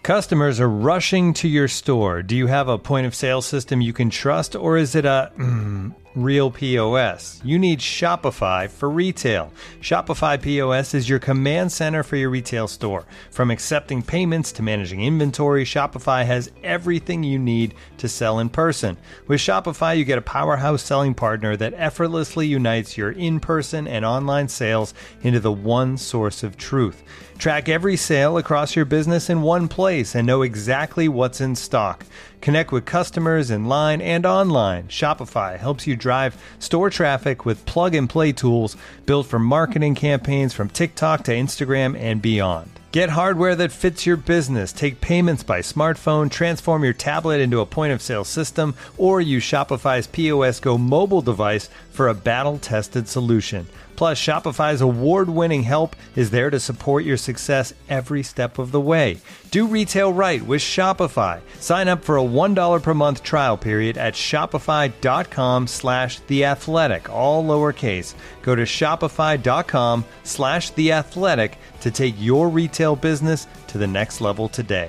Customers are rushing to your store. Do you have a point of sale system you can trust, or is it a real POS? You need Shopify for retail. Shopify POS is your command center for your retail store. From accepting payments to managing inventory, Shopify has everything you need to sell in person. With Shopify, you get a powerhouse selling partner that effortlessly unites your in-person and online sales into the one source of truth. Track every sale across your business in one place and know exactly what's in stock. Connect with customers in line and online. Shopify helps you drive store traffic with plug-and-play tools built for marketing campaigns from TikTok to Instagram and beyond. Get hardware that fits your business. Take payments by smartphone, transform your tablet into a point-of-sale system, or use Shopify's POS Go mobile device for a battle-tested solution. Plus, Shopify's award-winning help is there to support your success every step of the way. Do retail right with Shopify. Sign up for a $1 per month trial period at shopify.com/theathletic, all lowercase. Go to shopify.com/theathletic to take your retail business to the next level today.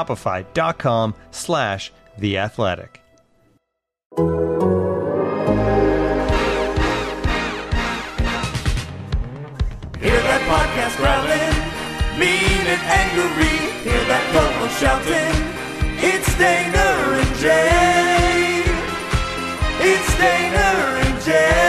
Shopify.com/theathletic. Hear that podcast growling, mean and angry. Hear that co-host shouting, it's Dana and Jay. It's Dana and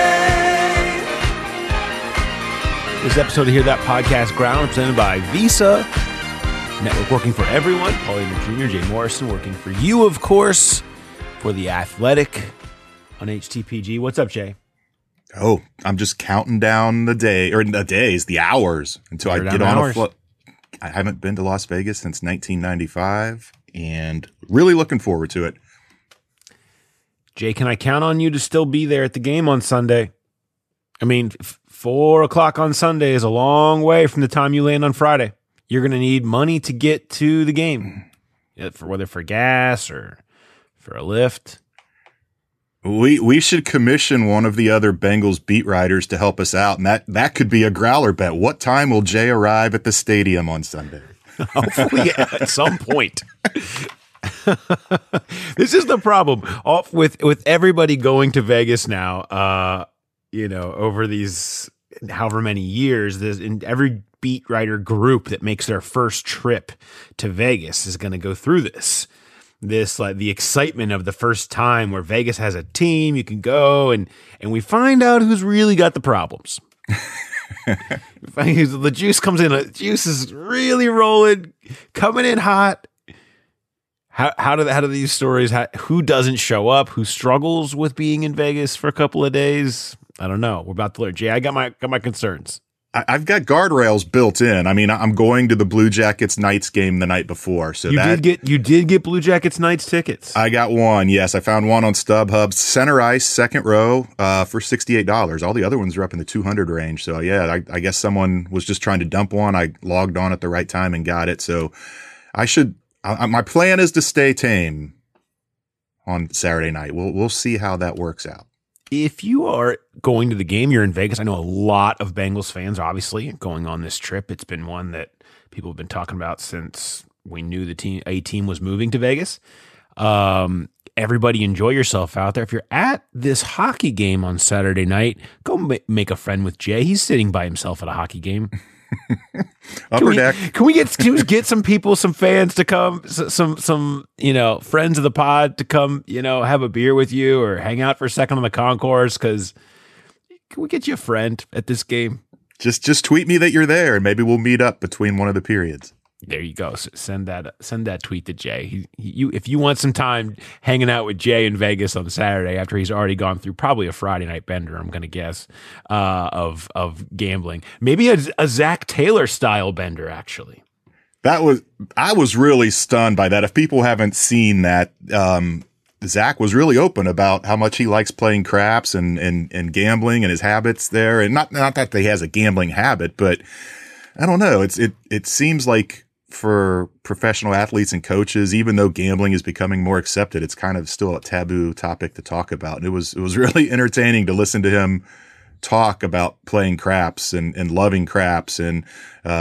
Jay. This episode of Hear That Podcast Ground presented by Visa. Network working for everyone. Paul Amer Jr., Jay Morrison working for you, of course, for The Athletic on HTPG. What's up, Jay? Oh, I'm just counting down the hours until I get on a flight. I haven't been to Las Vegas since 1995 and really looking forward to it. Jay, can I count on you to still be there at the game on Sunday? I mean, 4 o'clock on Sunday is a long way from the time you land on Friday. You're going to need money to get to the game, whether for gas or for a lift. We should commission one of the other Bengals beat writers to help us out, and that could be a growler bet. What time will Jay arrive at the stadium on Sunday? Hopefully at some point. This is the problem with everybody going to Vegas now. Over these however many years, in every beat writer group that makes their first trip to Vegas is going to go through this. Like the excitement of the first time where Vegas has a team, you can go and we find out who's really got the problems. The juice comes in, the juice is really rolling, coming in hot. How do these stories, who doesn't show up, who struggles with being in Vegas for a couple of days? I don't know. We're about to learn. Jay, I got my concerns. I've got guardrails built in. I mean, I'm going to the Blue Jackets Knights game the night before. So you did get Blue Jackets Knights tickets. I got one. Yes, I found one on StubHub, center ice, second row, for $68. All the other ones are up in the 200 range. So yeah, I guess someone was just trying to dump one. I logged on at the right time and got it. So my plan is to stay tame on Saturday night. We'll see how that works out. If you are going to the game, you're in Vegas. I know a lot of Bengals fans, obviously, going on this trip. It's been one that people have been talking about since we knew a team was moving to Vegas. Everybody enjoy yourself out there. If you're at this hockey game on Saturday night, go make a friend with Jay. He's sitting by himself at a hockey game. Upper deck. Can we get some people, some fans to come, some friends of the pod to come, have a beer with you or hang out for a second on the concourse? Because can we get you a friend at this game? Just tweet me that you're there, and maybe we'll meet up between one of the periods. There you go. So send that tweet to Jay. If you want some time hanging out with Jay in Vegas on Saturday after he's already gone through probably a Friday night bender, I'm going to guess, of gambling, maybe a Zach Taylor style bender. Actually, I was really stunned by that. If people haven't seen that, Zach was really open about how much he likes playing craps and gambling and his habits there, and not that he has a gambling habit, but I don't know. It seems like, for professional athletes and coaches, even though gambling is becoming more accepted, it's kind of still a taboo topic to talk about. And it was really entertaining to listen to him talk about playing craps and loving craps. And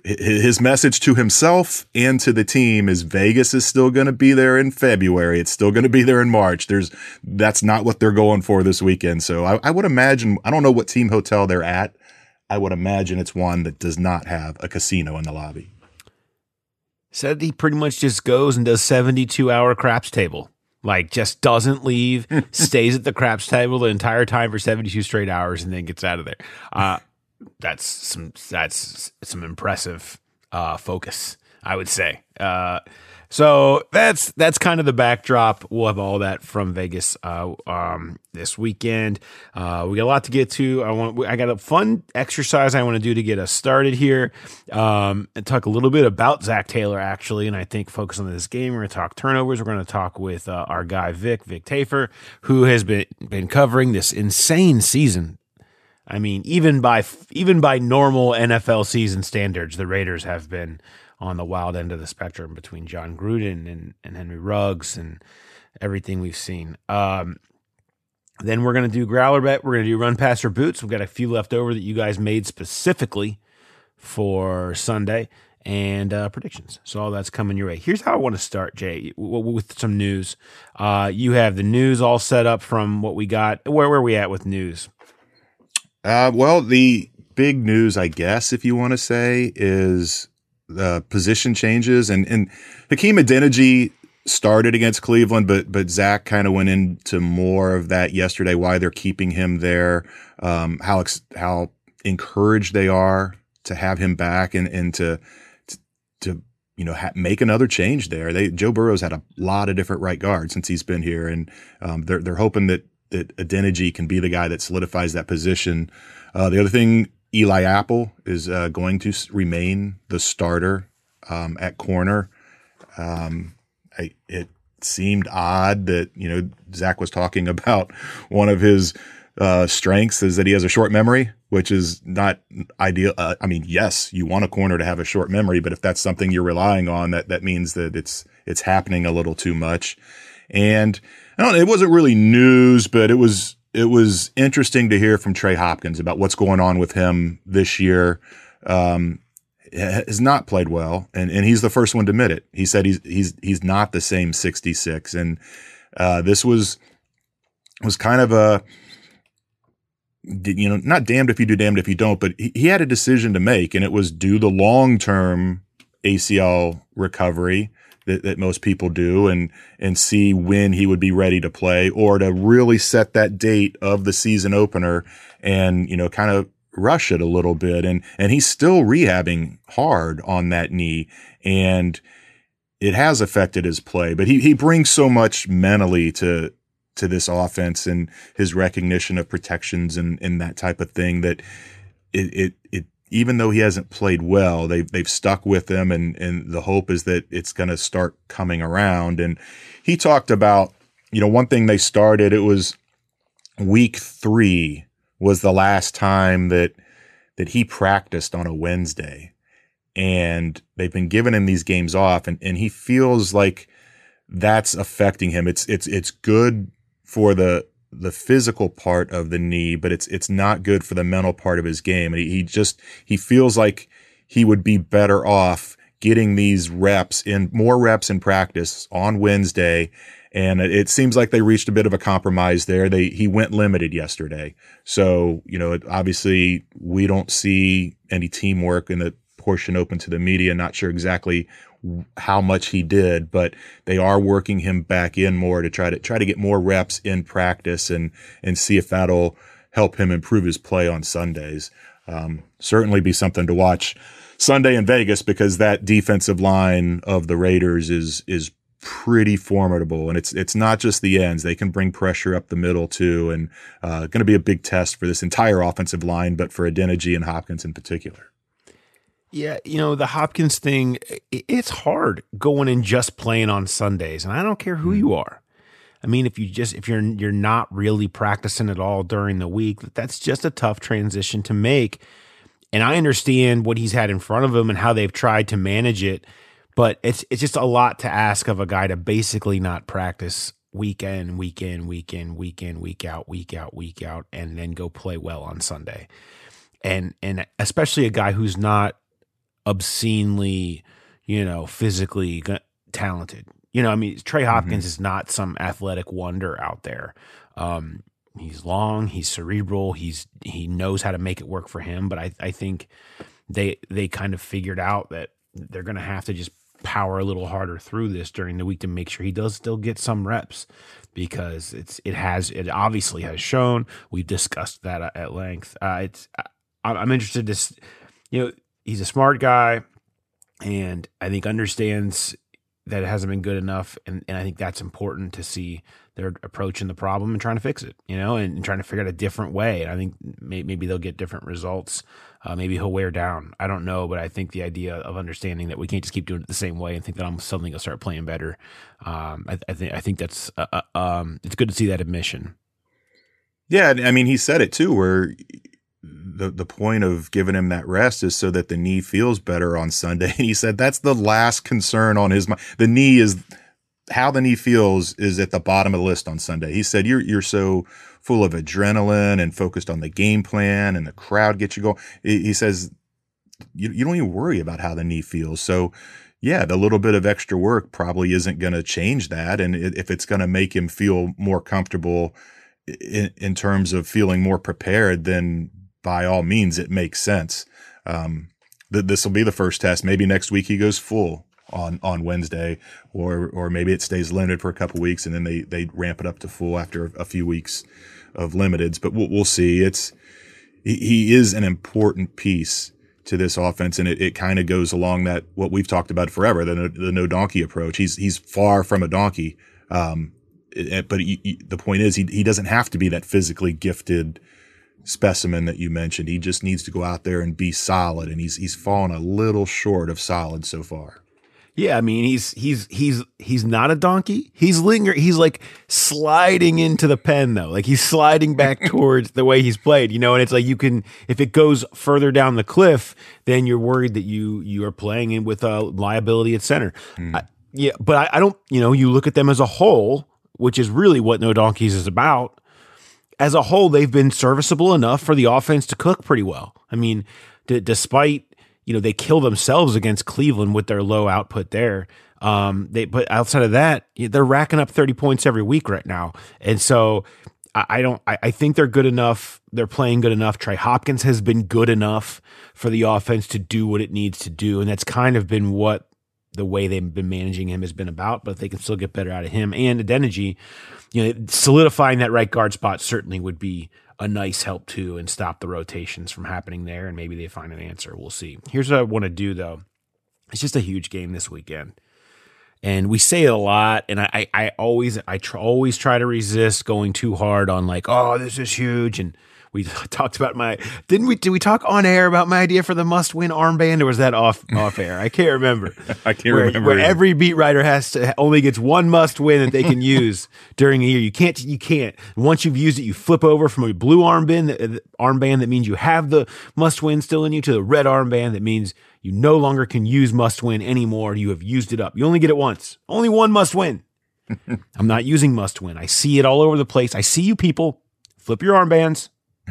his message to himself and to the team is Vegas is still going to be there in February. It's still going to be there in March. That's not what they're going for this weekend. So I would imagine, I don't know what team hotel they're at. I would imagine it's one that does not have a casino in the lobby. Said he pretty much just goes and does 72-hour craps table. Like, just doesn't leave, stays at the craps table the entire time for 72 straight hours, and then gets out of there. That's some impressive focus, I would say. So that's kind of the backdrop. We'll have all that from Vegas this weekend. We got a lot to get to. I got a fun exercise I want to do to get us started here, and talk a little bit about Zach Taylor, actually, and I think focus on this game. We're going to talk turnovers. We're going to talk with our guy Vic Tafur, who has been covering this insane season. I mean, even by normal NFL season standards, the Raiders have been on the wild end of the spectrum between John Gruden and Henry Ruggs and everything we've seen. Then we're going to do Growler Bet. We're going to do Run, Pass, or Boots. We've got a few left over that you guys made specifically for Sunday, and predictions. So all that's coming your way. Here's how I want to start, Jay, with some news. You have the news all set up from what we got. Where are we at with news? Well, the big news, I guess, if you want to say, is the position changes, and Hakeem Adeniji started against Cleveland, but Zach kind of went into more of that yesterday, why they're keeping him there, how encouraged they are to have him back and to make another change there. Joe Burrow's had a lot of different right guards since he's been here, and they're hoping that Adeniji can be the guy that solidifies that position. The other thing, Eli Apple is going to remain the starter at corner. It seemed odd that, Zach was talking about one of his strengths is that he has a short memory, which is not ideal. Yes, you want a corner to have a short memory, but if that's something you're relying on, that means that it's happening a little too much. And I don't know, it wasn't really news, but it was interesting to hear from Trey Hopkins about what's going on with him this year. Has not played well, and he's the first one to admit it. He said he's not the same 66, and this was kind of a not damned if you do, damned if you don't. But he had a decision to make, and it was do the long-term ACL recovery that most people do and see when he would be ready to play, or to really set that date of the season opener and, kind of rush it a little bit. And he's still rehabbing hard on that knee, and it has affected his play, but he brings so much mentally to this offense and his recognition of protections and that type of thing that it even though he hasn't played well, they've stuck with him, and the hope is that it's going to start coming around. And he talked about, one thing they started, it was week 3 was the last time that he practiced on a Wednesday, and they've been giving him these games off, and he feels like that's affecting him. It's good for the physical part of the knee, but it's not good for the mental part of his game. And he feels like he would be better off getting these more reps in practice on Wednesday. And it seems like they reached a bit of a compromise there. He went limited yesterday. So, obviously we don't see any teamwork in the portion open to the media. Not sure exactly how much he did, but they are working him back in more to try to get more reps in practice and see if that'll help him improve his play on Sundays. Certainly be something to watch Sunday in Vegas, because that defensive line of the Raiders is pretty formidable, and it's not just the ends. They can bring pressure up the middle too, and going to be a big test for this entire offensive line, but for Adeniji and Hopkins in particular. Yeah, the Hopkins thing, it's hard going and just playing on Sundays, and I don't care who you are. I mean, if you're not really practicing at all during the week, that's just a tough transition to make. And I understand what he's had in front of him and how they've tried to manage it, but it's just a lot to ask of a guy to basically not practice week in, week out, and then go play well on Sunday. And especially a guy who's not obscenely, physically talented. I mean, Trey Hopkins is not some athletic wonder out there. He's long, he's cerebral, he knows how to make it work for him. But I think they kind of figured out that they're going to have to just power a little harder through this during the week to make sure he does still get some reps, because it obviously has shown. We've discussed that at length. I'm interested to, he's a smart guy, and I think understands that it hasn't been good enough, and I think that's important to see their approaching the problem and trying to fix it, and trying to figure out a different way. And I think maybe they'll get different results. Maybe he'll wear down. I don't know, but I think the idea of understanding that we can't just keep doing it the same way and think that I'm suddenly going to start playing better. I think that's it's good to see that admission. Yeah, I mean, he said it too, where the point of giving him that rest is so that the knee feels better on Sunday. And he said that's the last concern on his mind. The knee is how the knee feels is at the bottom of the list on Sunday. He said you're so full of adrenaline and focused on the game plan and the crowd gets you going. He says you don't even worry about how the knee feels. So yeah, the little bit of extra work probably isn't going to change that. And if it's going to make him feel more comfortable in terms of feeling more prepared, then by all means, it makes sense. This will be the first test. Maybe next week he goes full on Wednesday, or maybe it stays limited for a couple weeks and then they ramp it up to full after a few weeks of limiteds. But we'll see. He is an important piece to this offense, and it kind of goes along that what we've talked about forever, the no donkey approach. He's far from a donkey, but the point is he doesn't have to be that physically gifted specimen that you mentioned. He just needs to go out there and be solid, and he's fallen a little short of solid so far. Yeah, I mean, he's not a donkey. He's He's like sliding into the pen though. Like he's sliding back towards the way he's played, and it's like if it goes further down the cliff, then you're worried that you are playing in with a liability at center. But I don't, you look at them as a whole, which is really what No Donkeys is about. As a whole, they've been serviceable enough for the offense to cook pretty well. I mean, despite, they kill themselves against Cleveland with their low output there. But outside of that, they're racking up 30 points every week right now. And so I think they're good enough. They're playing good enough. Trey Hopkins has been good enough for the offense to do what it needs to do. And that's kind of been what the way they've been managing him has been about, but they can still get better out of him. And Adeniji, solidifying that right guard spot certainly would be a nice help too, and stop the rotations from happening there. And maybe they find an answer. We'll see. Here's what I want to do though. It's just a huge game this weekend. And we say it a lot, and I always try to resist going too hard on like, oh, this is huge. And we talked about did we talk on air about my idea for the must-win armband, or was that off air? I can't remember. I can't remember. Where every beat writer only gets one must-win that they can use during a year. You can't. Once you've used it, you flip over from a blue armband that means you have the must-win still in you, to the red armband that means you no longer can use must-win anymore. You have used it up. You only get it once. Only one must-win. I'm not using must-win. I see it all over the place. I see you people. Flip your armbands.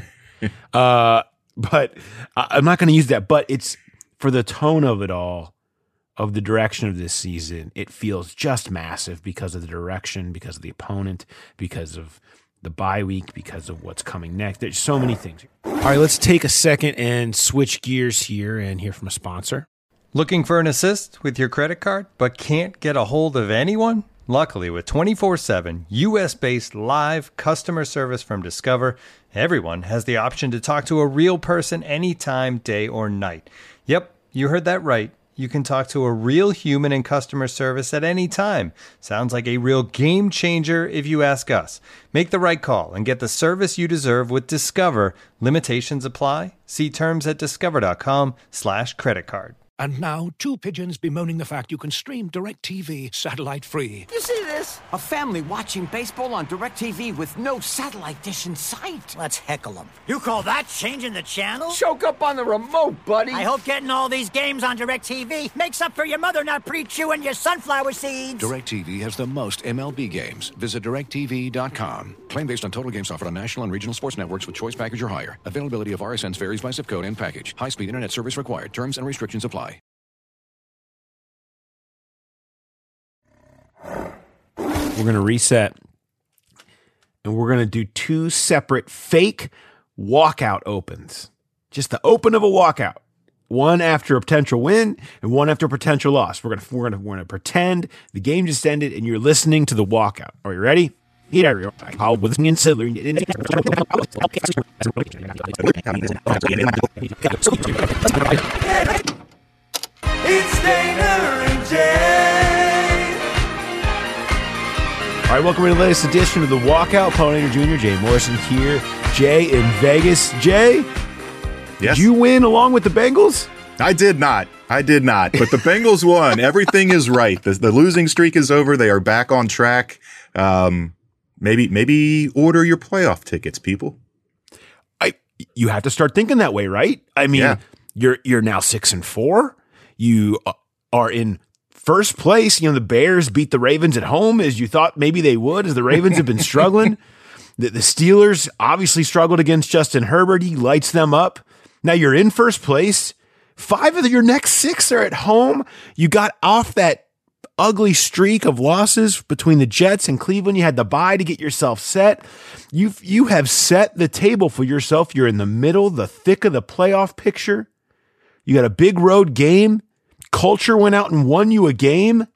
But I'm not going to use that. But it's for the tone of it all, of the direction of this season. It feels just massive because of the direction, because of the opponent, because of the bye week, because of what's coming next. There's so many things. All right, let's take a second and switch gears here and hear from a sponsor. Looking for an assist with your credit card, but can't get a hold of anyone? Luckily, with 24/7 U.S.-based live customer service from Discover, everyone has the option to talk to a real person anytime, day or night. Yep, you heard that right. You can talk to a real human in customer service at any time. Sounds like a real game changer if you ask us. Make the right call and get the service you deserve with Discover. Limitations apply. See terms at discover.com/creditcard. And now, two pigeons bemoaning the fact you can stream DirecTV satellite-free. You see this? A family watching baseball on DirecTV with no satellite dish in sight. Let's heckle them. You call that changing the channel? Choke up on the remote, buddy. I hope getting all these games on DirecTV makes up for your mother not pre-chewing your sunflower seeds. DirecTV has the most MLB games. Visit DirecTV.com. Claim based on total games offered on national and regional sports networks with choice package or higher. Availability of RSNs varies by zip code and package. High-speed internet service required. Terms and restrictions apply. We're going to reset. And we're going to do 2 separate fake walkout opens. Just the open of a walkout. One after a potential win and one after a potential loss. We're gonna pretend the game just ended and you're listening to the walkout. Are you ready? Here we go. It's Dana and Jay. All right, welcome to the latest edition of the Walkout. Paul Dehner Jr., Jay Morrison here. Jay in Vegas. Jay, Yes. did you win along with the Bengals? I did not. But the Bengals won. Everything is right. The losing streak is over. They are back on track. Maybe order your playoff tickets, people. You have to start thinking that way, right? I mean, Yeah. you're now 6-4. You are in first place. You know, the Bears beat the Ravens at home as you thought maybe they would, as the Ravens have been struggling. The Steelers obviously struggled against Justin Herbert. He lights them up. Now you're in first place. 5 of your next 6 are at home. You got off that ugly streak of losses between the Jets and Cleveland. You had the bye to get yourself set. You have set the table for yourself. You're in the middle, the thick of the playoff picture. You got a big road game. Culture went out and won you a game.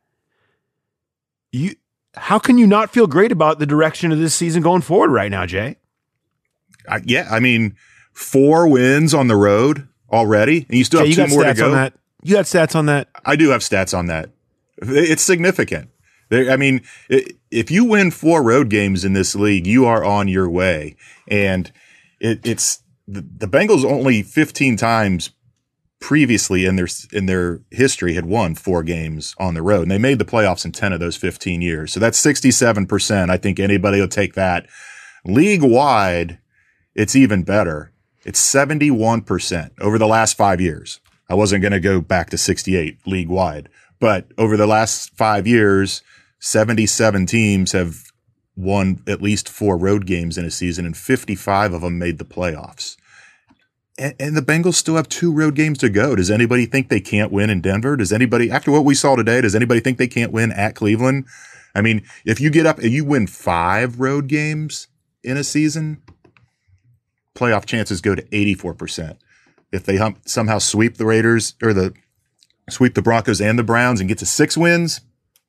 How can you not feel great about the direction of this season going forward right now, Jay? I mean, 4 wins on the road already, and you still have 2 more to go. On that? You got stats on that? I do have stats on that. It's significant. If you win 4 road games in this league, you are on your way. And it's the Bengals only 15 times previously in their history had won 4 games on the road, and they made the playoffs in 10 of those 15 years. So that's 67%. I think anybody will take that. League wide, it's even better. It's 71% over the last 5 years. I wasn't going to go back to 68 league wide, but over the last 5 years, 77 teams have won at least 4 road games in a season, and 55 of them made the playoffs. And the Bengals still have 2 road games to go. Does anybody think they can't win in Denver? Does anybody, after what we saw today, does anybody think they can't win at Cleveland? I mean, if you get up and you win 5 road games in a season, playoff chances go to 84%. If they somehow sweep the Raiders or sweep the Broncos and the Browns and get to 6 wins,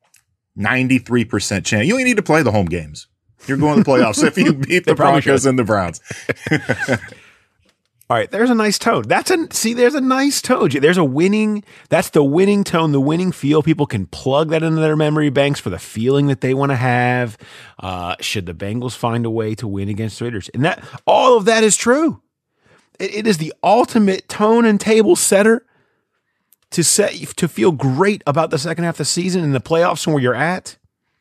93% chance. You only need to play the home games. You're going to the playoffs if you beat the Broncos and the Browns. All right, there's a nice tone. There's a nice tone. That's the winning tone, the winning feel. People can plug that into their memory banks for the feeling that they want to have. Should the Bengals find a way to win against the Raiders? And all of that is true. It is the ultimate tone and table setter to feel great about the second half of the season and the playoffs and where you're at.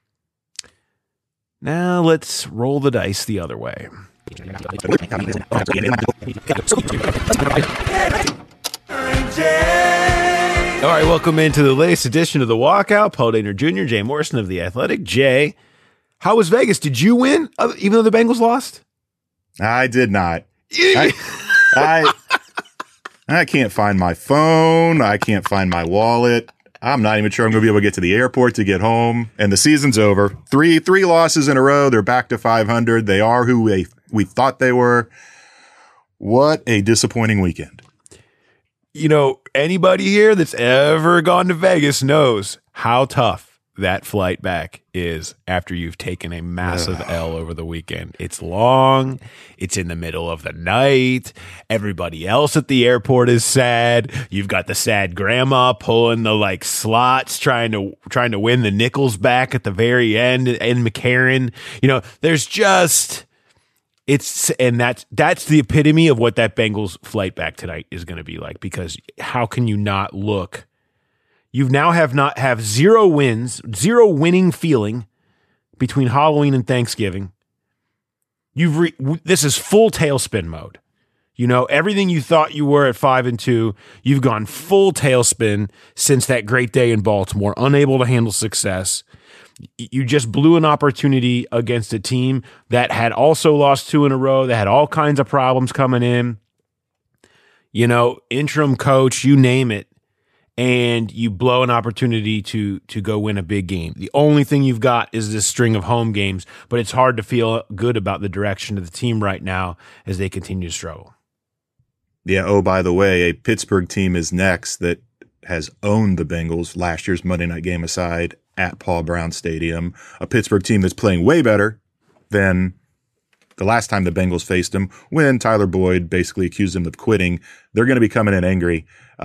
Now let's roll the dice the other way. All right, welcome into the latest edition of the Walkout. Paul Dehner Jr., Jay Morrison of The Athletic. Jay, how was Vegas? Did you win, even though the Bengals lost? I did not. I can't find my phone. I can't find my wallet. I'm not even sure I'm going to be able to get to the airport to get home. And the season's over. Three losses in a row. They're back to 500. They are who we thought they were. What a disappointing weekend. You know, anybody here that's ever gone to Vegas knows how tough that flight back is after you've taken a massive L over the weekend. It's long. It's in the middle of the night. Everybody else at the airport is sad. You've got the sad grandma pulling the slots, trying to win the nickels back at the very end in McCarran. You know, there's just that's the epitome of what that Bengals flight back tonight is going to be like, because how can you not look? You now have 0 wins, 0 winning feeling between Halloween and Thanksgiving. This is full tailspin mode. You know, everything you thought you were at 5-2, you've gone full tailspin since that great day in Baltimore, unable to handle success. You just blew an opportunity against a team that had also lost 2 in a row, that had all kinds of problems coming in. You know, interim coach, you name it. and you blow an opportunity to go win a big game. The only thing you've got is this string of home games, but it's hard to feel good about the direction of the team right now as they continue to struggle. Yeah. Oh, by the way, a Pittsburgh team is next that has owned the Bengals, last year's Monday night game aside, at Paul Brown Stadium. A Pittsburgh team that's playing way better than the last time the Bengals faced them, when Tyler Boyd basically accused them of quitting. They're going to be coming in angry.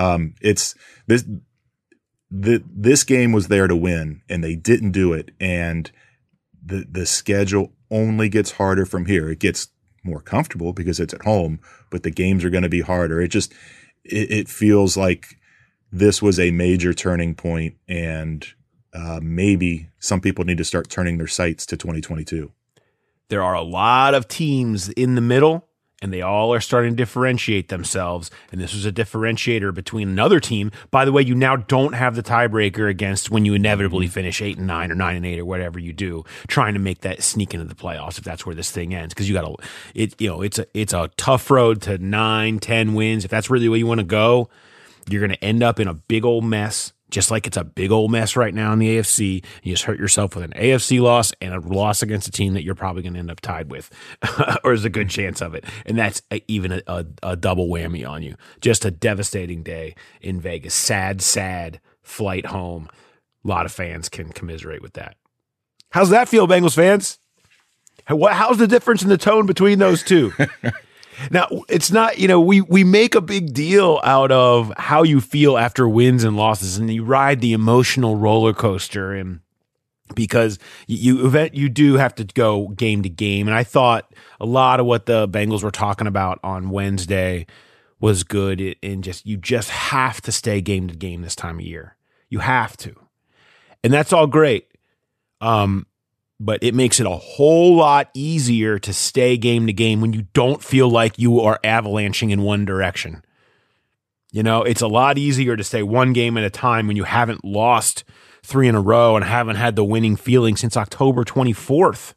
This game was there to win, and they didn't do it. And the schedule only gets harder from here. It gets more comfortable because it's at home, but the games are going to be harder. It feels like this was a major turning point, and maybe some people need to start turning their sights to 2022. There are a lot of teams in the middle, and they all are starting to differentiate themselves. And this was a differentiator between another team. By the way, you now don't have the tiebreaker against when you inevitably finish 8-9 or 9-8 or whatever you do, trying to make that sneak into the playoffs if that's where this thing ends. Because it's a tough road to 9-10 wins. If that's really where you want to go, you're going to end up in a big old mess. Just like it's a big old mess right now in the AFC. You just hurt yourself with an AFC loss and a loss against a team that you're probably going to end up tied with, or there's a good chance of it. And that's even a double whammy on you. Just a devastating day in Vegas. Sad flight home. A lot of fans can commiserate with that. How's that feel, Bengals fans? How's the difference in the tone between those two? Now, it's not, we make a big deal out of how you feel after wins and losses, and you ride the emotional roller coaster, and because you do have to go game to game. And I thought a lot of what the Bengals were talking about on Wednesday was good, and you just have to stay game to game this time of year. You have to. And that's all great. But it makes it a whole lot easier to stay game to game when you don't feel like you are avalanching in one direction. It's a lot easier to stay one game at a time when you haven't lost 3 in a row and haven't had the winning feeling since October 24th.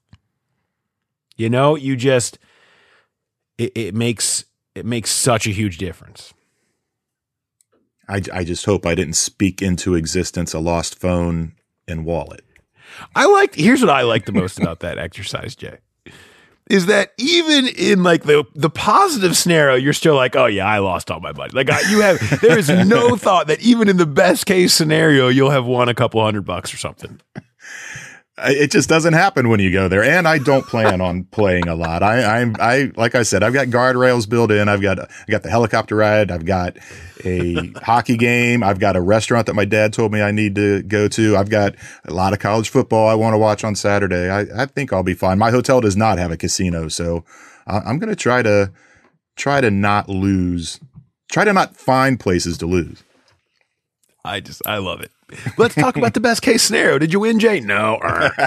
It makes such a huge difference. I just hope I didn't speak into existence a lost phone and wallet. Here's what I like the most about that exercise, Jay, is that even in like the positive scenario, you're still like, oh yeah, I lost all my money. Like there is no thought that even in the best case scenario, you'll have won a couple $100 or something. It just doesn't happen when you go there. And I don't plan on playing a lot. I like I said, I've got guardrails built in. I got the helicopter ride. I've got a hockey game. I've got a restaurant that my dad told me I need to go to. I've got a lot of college football I want to watch on Saturday. I think I'll be fine. My hotel does not have a casino, so I'm going to try to not lose, try to not find places to lose. I love it. Let's talk about the best case scenario. Did you win, Jay? No.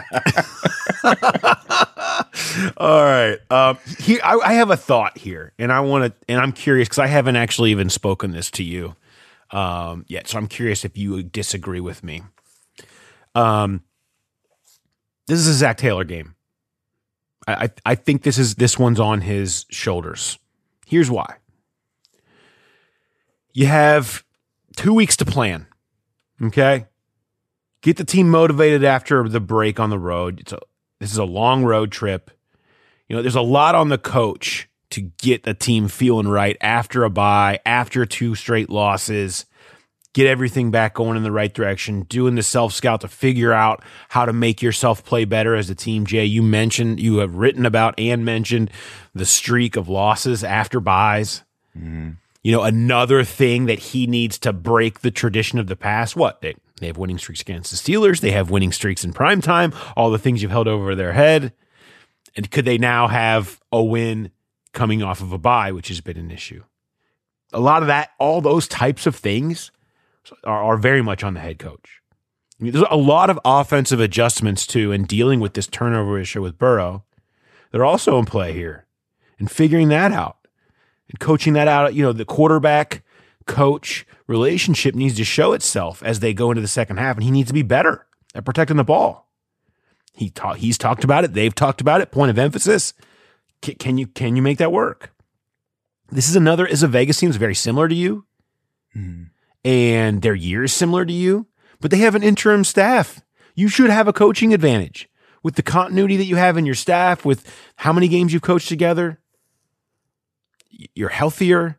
All right. Here, I have a thought here, and I'm curious because I haven't actually even spoken this to you yet. So I'm curious if you disagree with me. This is a Zach Taylor game. I think this one's on his shoulders. Here's why. You have 2 weeks to plan. Okay. Get the team motivated after the break on the road. This is a long road trip. There's a lot on the coach to get the team feeling right after a bye, after 2 straight losses, get everything back going in the right direction, doing the self-scout to figure out how to make yourself play better as a team. Jay, you have written about and mentioned the streak of losses after byes. Mm-hmm. Another thing that he needs to break the tradition of the past. What? They have winning streaks against the Steelers. They have winning streaks in primetime. All the things you've held over their head. And could they now have a win coming off of a bye, which has been an issue? A lot of that, all those types of things are very much on the head coach. There's a lot of offensive adjustments too, and dealing with this turnover issue with Burrow. They're also in play here and figuring that out. And coaching that out, the quarterback coach relationship needs to show itself as they go into the second half, and he needs to be better at protecting the ball. He's talked about it. They've talked about it. Point of emphasis. Can you make that work? This is a Vegas team that's very similar to you. Mm-hmm. and their year is similar to you, but they have an interim staff. You should have a coaching advantage with the continuity that you have in your staff, with how many games you've coached together. You're healthier.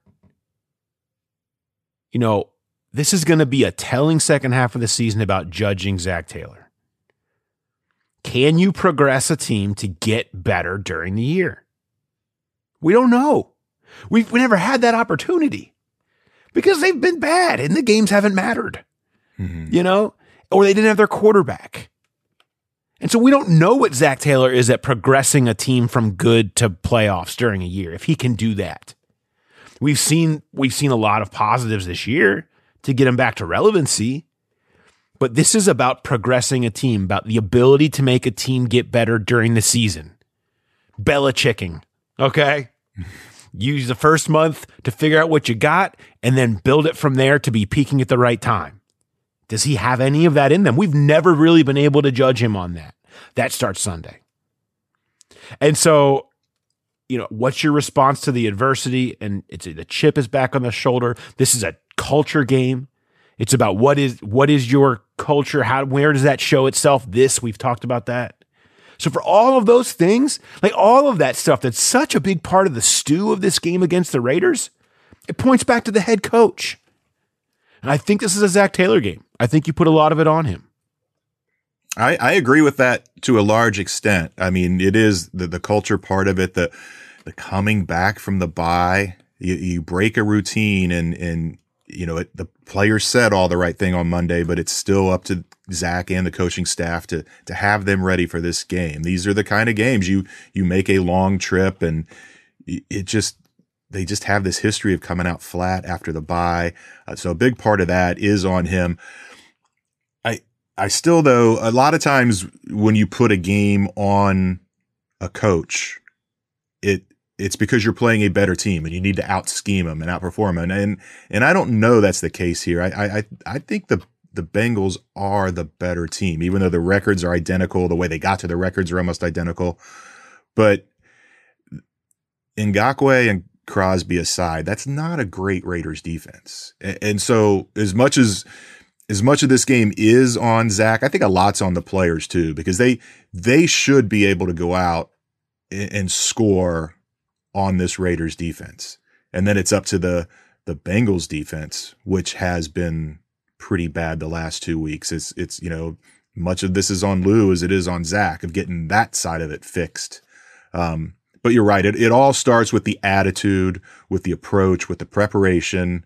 This is going to be a telling second half of the season about judging Zach Taylor. Can you progress a team to get better during the year? We don't know. We never had that opportunity because they've been bad and the games haven't mattered, or they didn't have their quarterback. And so we don't know what Zach Taylor is at progressing a team from good to playoffs during a year, if he can do that. We've seen a lot of positives this year to get him back to relevancy, but this is about progressing a team, about the ability to make a team get better during the season. Belichicking, okay? Use the first month to figure out what you got and then build it from there to be peaking at the right time. Does he have any of that in them? We've never really been able to judge him on that. That starts Sunday. And so, what's your response to the adversity? And the chip is back on the shoulder. This is a culture game. It's about what is your culture? Where does that show itself? We've talked about that. So for all of those things, like all of that stuff that's such a big part of the stew of this game against the Raiders, it points back to the head coach. And I think this is a Zach Taylor game. I think you put a lot of it on him. I agree with that to a large extent. I mean, it is the culture part of it, the coming back from the bye. You break a routine and the players said all the right thing on Monday, but it's still up to Zach and the coaching staff to have them ready for this game. These are the kind of games you make a long trip, and they just have this history of coming out flat after the bye. So a big part of that is on him. I still, though, a lot of times when you put a game on a coach, it's because you're playing a better team and you need to out-scheme them and outperform them. And I don't know that's the case here. I think the Bengals are the better team, even though the records are identical. The way they got to the records are almost identical. But Ngakoue and Crosby aside, that's not a great Raiders defense. And so as much of this game is on Zach, I think a lot's on the players too, because they should be able to go out and score on this Raiders defense. And then it's up to the Bengals defense, which has been pretty bad the last 2 weeks. It's much of this is on Lou as it is on Zach of getting that side of it fixed. But you're right. It all starts with the attitude, with the approach, with the preparation.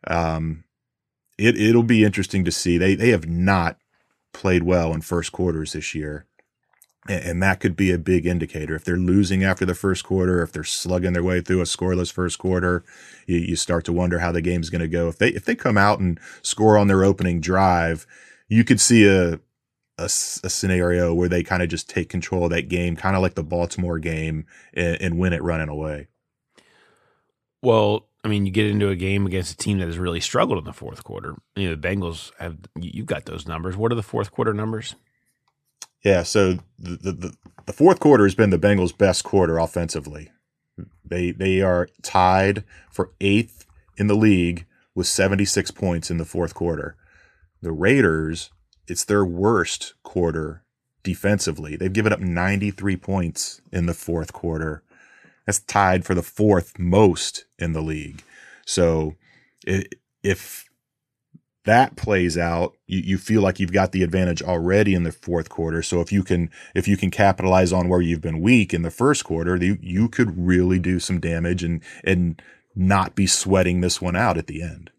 It'll be interesting to see. They have not played well in first quarters this year. And that could be a big indicator. If they're losing after the first quarter, if they're slugging their way through a scoreless first quarter, you start to wonder how the game's going to go. If they come out and score on their opening drive, you could see a scenario where they kind of just take control of that game, kind of like the Baltimore game, and win it running away. Well, I mean, you get into a game against a team that has really struggled in the fourth quarter. The Bengals you've got those numbers. What are the fourth quarter numbers? Yeah, so the fourth quarter has been the Bengals' best quarter offensively. They are tied for 8th in the league with 76 points in the fourth quarter. The Raiders, it's their worst quarter defensively. They've given up 93 points in the fourth quarter. That's tied for the 4th most in the league. So if that plays out, you feel like you've got the advantage already in the fourth quarter. So if you can capitalize on where you've been weak in the first quarter, you could really do some damage and not be sweating this one out at the end.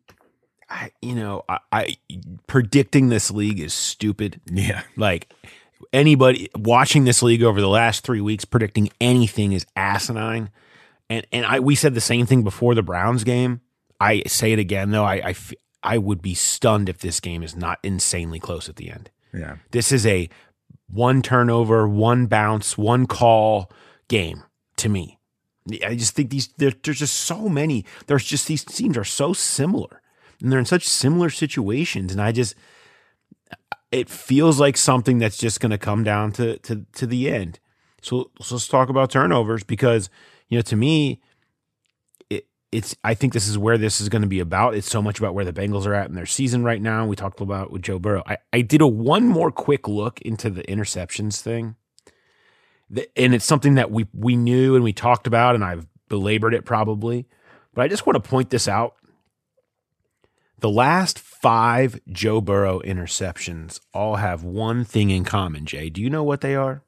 I predicting this league is stupid. Yeah. Like anybody watching this league over the last 3 weeks, predicting anything is asinine. And we said the same thing before the Browns game. I say it again though. I would be stunned if this game is not insanely close at the end. Yeah. This is a one turnover, one bounce, one call game to me. I just think there's just so many. There's just these teams are so similar and they're in such similar situations. And it feels like something that's just going to come down to the end. So let's talk about turnovers because, to me, I think this is where this is going to be about. It's so much about where the Bengals are at in their season right now. We talked about with Joe Burrow. I did one more quick look into the interceptions thing. And it's something that we knew and we talked about, and I've belabored it probably. But I just want to point this out. The last 5 Joe Burrow interceptions all have one thing in common, Jay. Do you know what they are?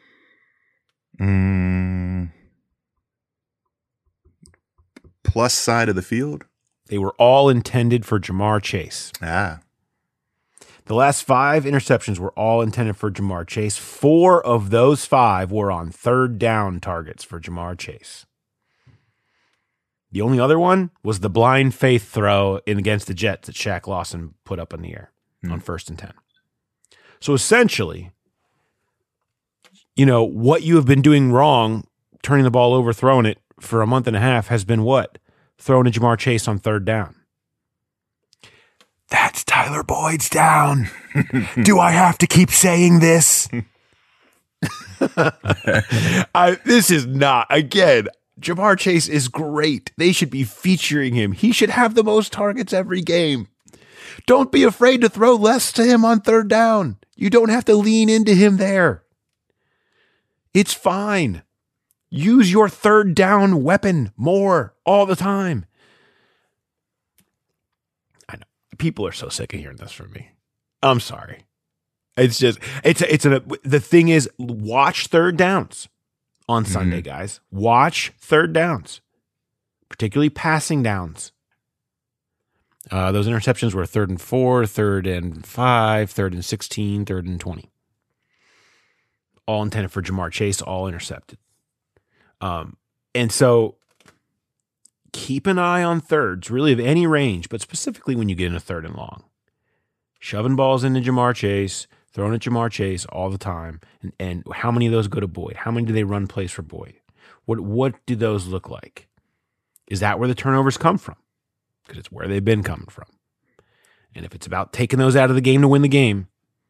Plus side of the field? They were all intended for Ja'Marr Chase. Ah. The last 5 interceptions were all intended for Ja'Marr Chase. 4 of those 5 were on third down targets for Ja'Marr Chase. The only other one was the blind faith throw in against the Jets that Shaq Lawson put up in the air on 1st and 10. So essentially, what you have been doing wrong, turning the ball over, throwing it for a month and a half, has been what? Throwing to Ja'Marr Chase on third down. That's Tyler Boyd's down. Do I have to keep saying this? This is not, again, Ja'Marr Chase is great. They should be featuring him. He should have the most targets every game. Don't be afraid to throw less to him on third down. You don't have to lean into him there. It's fine. Use your third down weapon more all the time. I know. People are so sick of hearing this from me. I'm sorry. It's just, the thing is, watch third downs on Sunday, guys. Watch third downs, particularly passing downs. Those interceptions were 3rd and 4, 3rd and 5, 3rd and 16, 3rd and 20. All intended for Ja'Marr Chase, all intercepted. And so keep an eye on thirds, really of any range, but specifically when you get in a 3rd and long. Shoving balls into Ja'Marr Chase, throwing at Ja'Marr Chase all the time. And how many of those go to Boyd? How many do they run plays for Boyd? What do those look like? Is that where the turnovers come from? Because it's where they've been coming from. And if it's about taking those out of the game to win the game,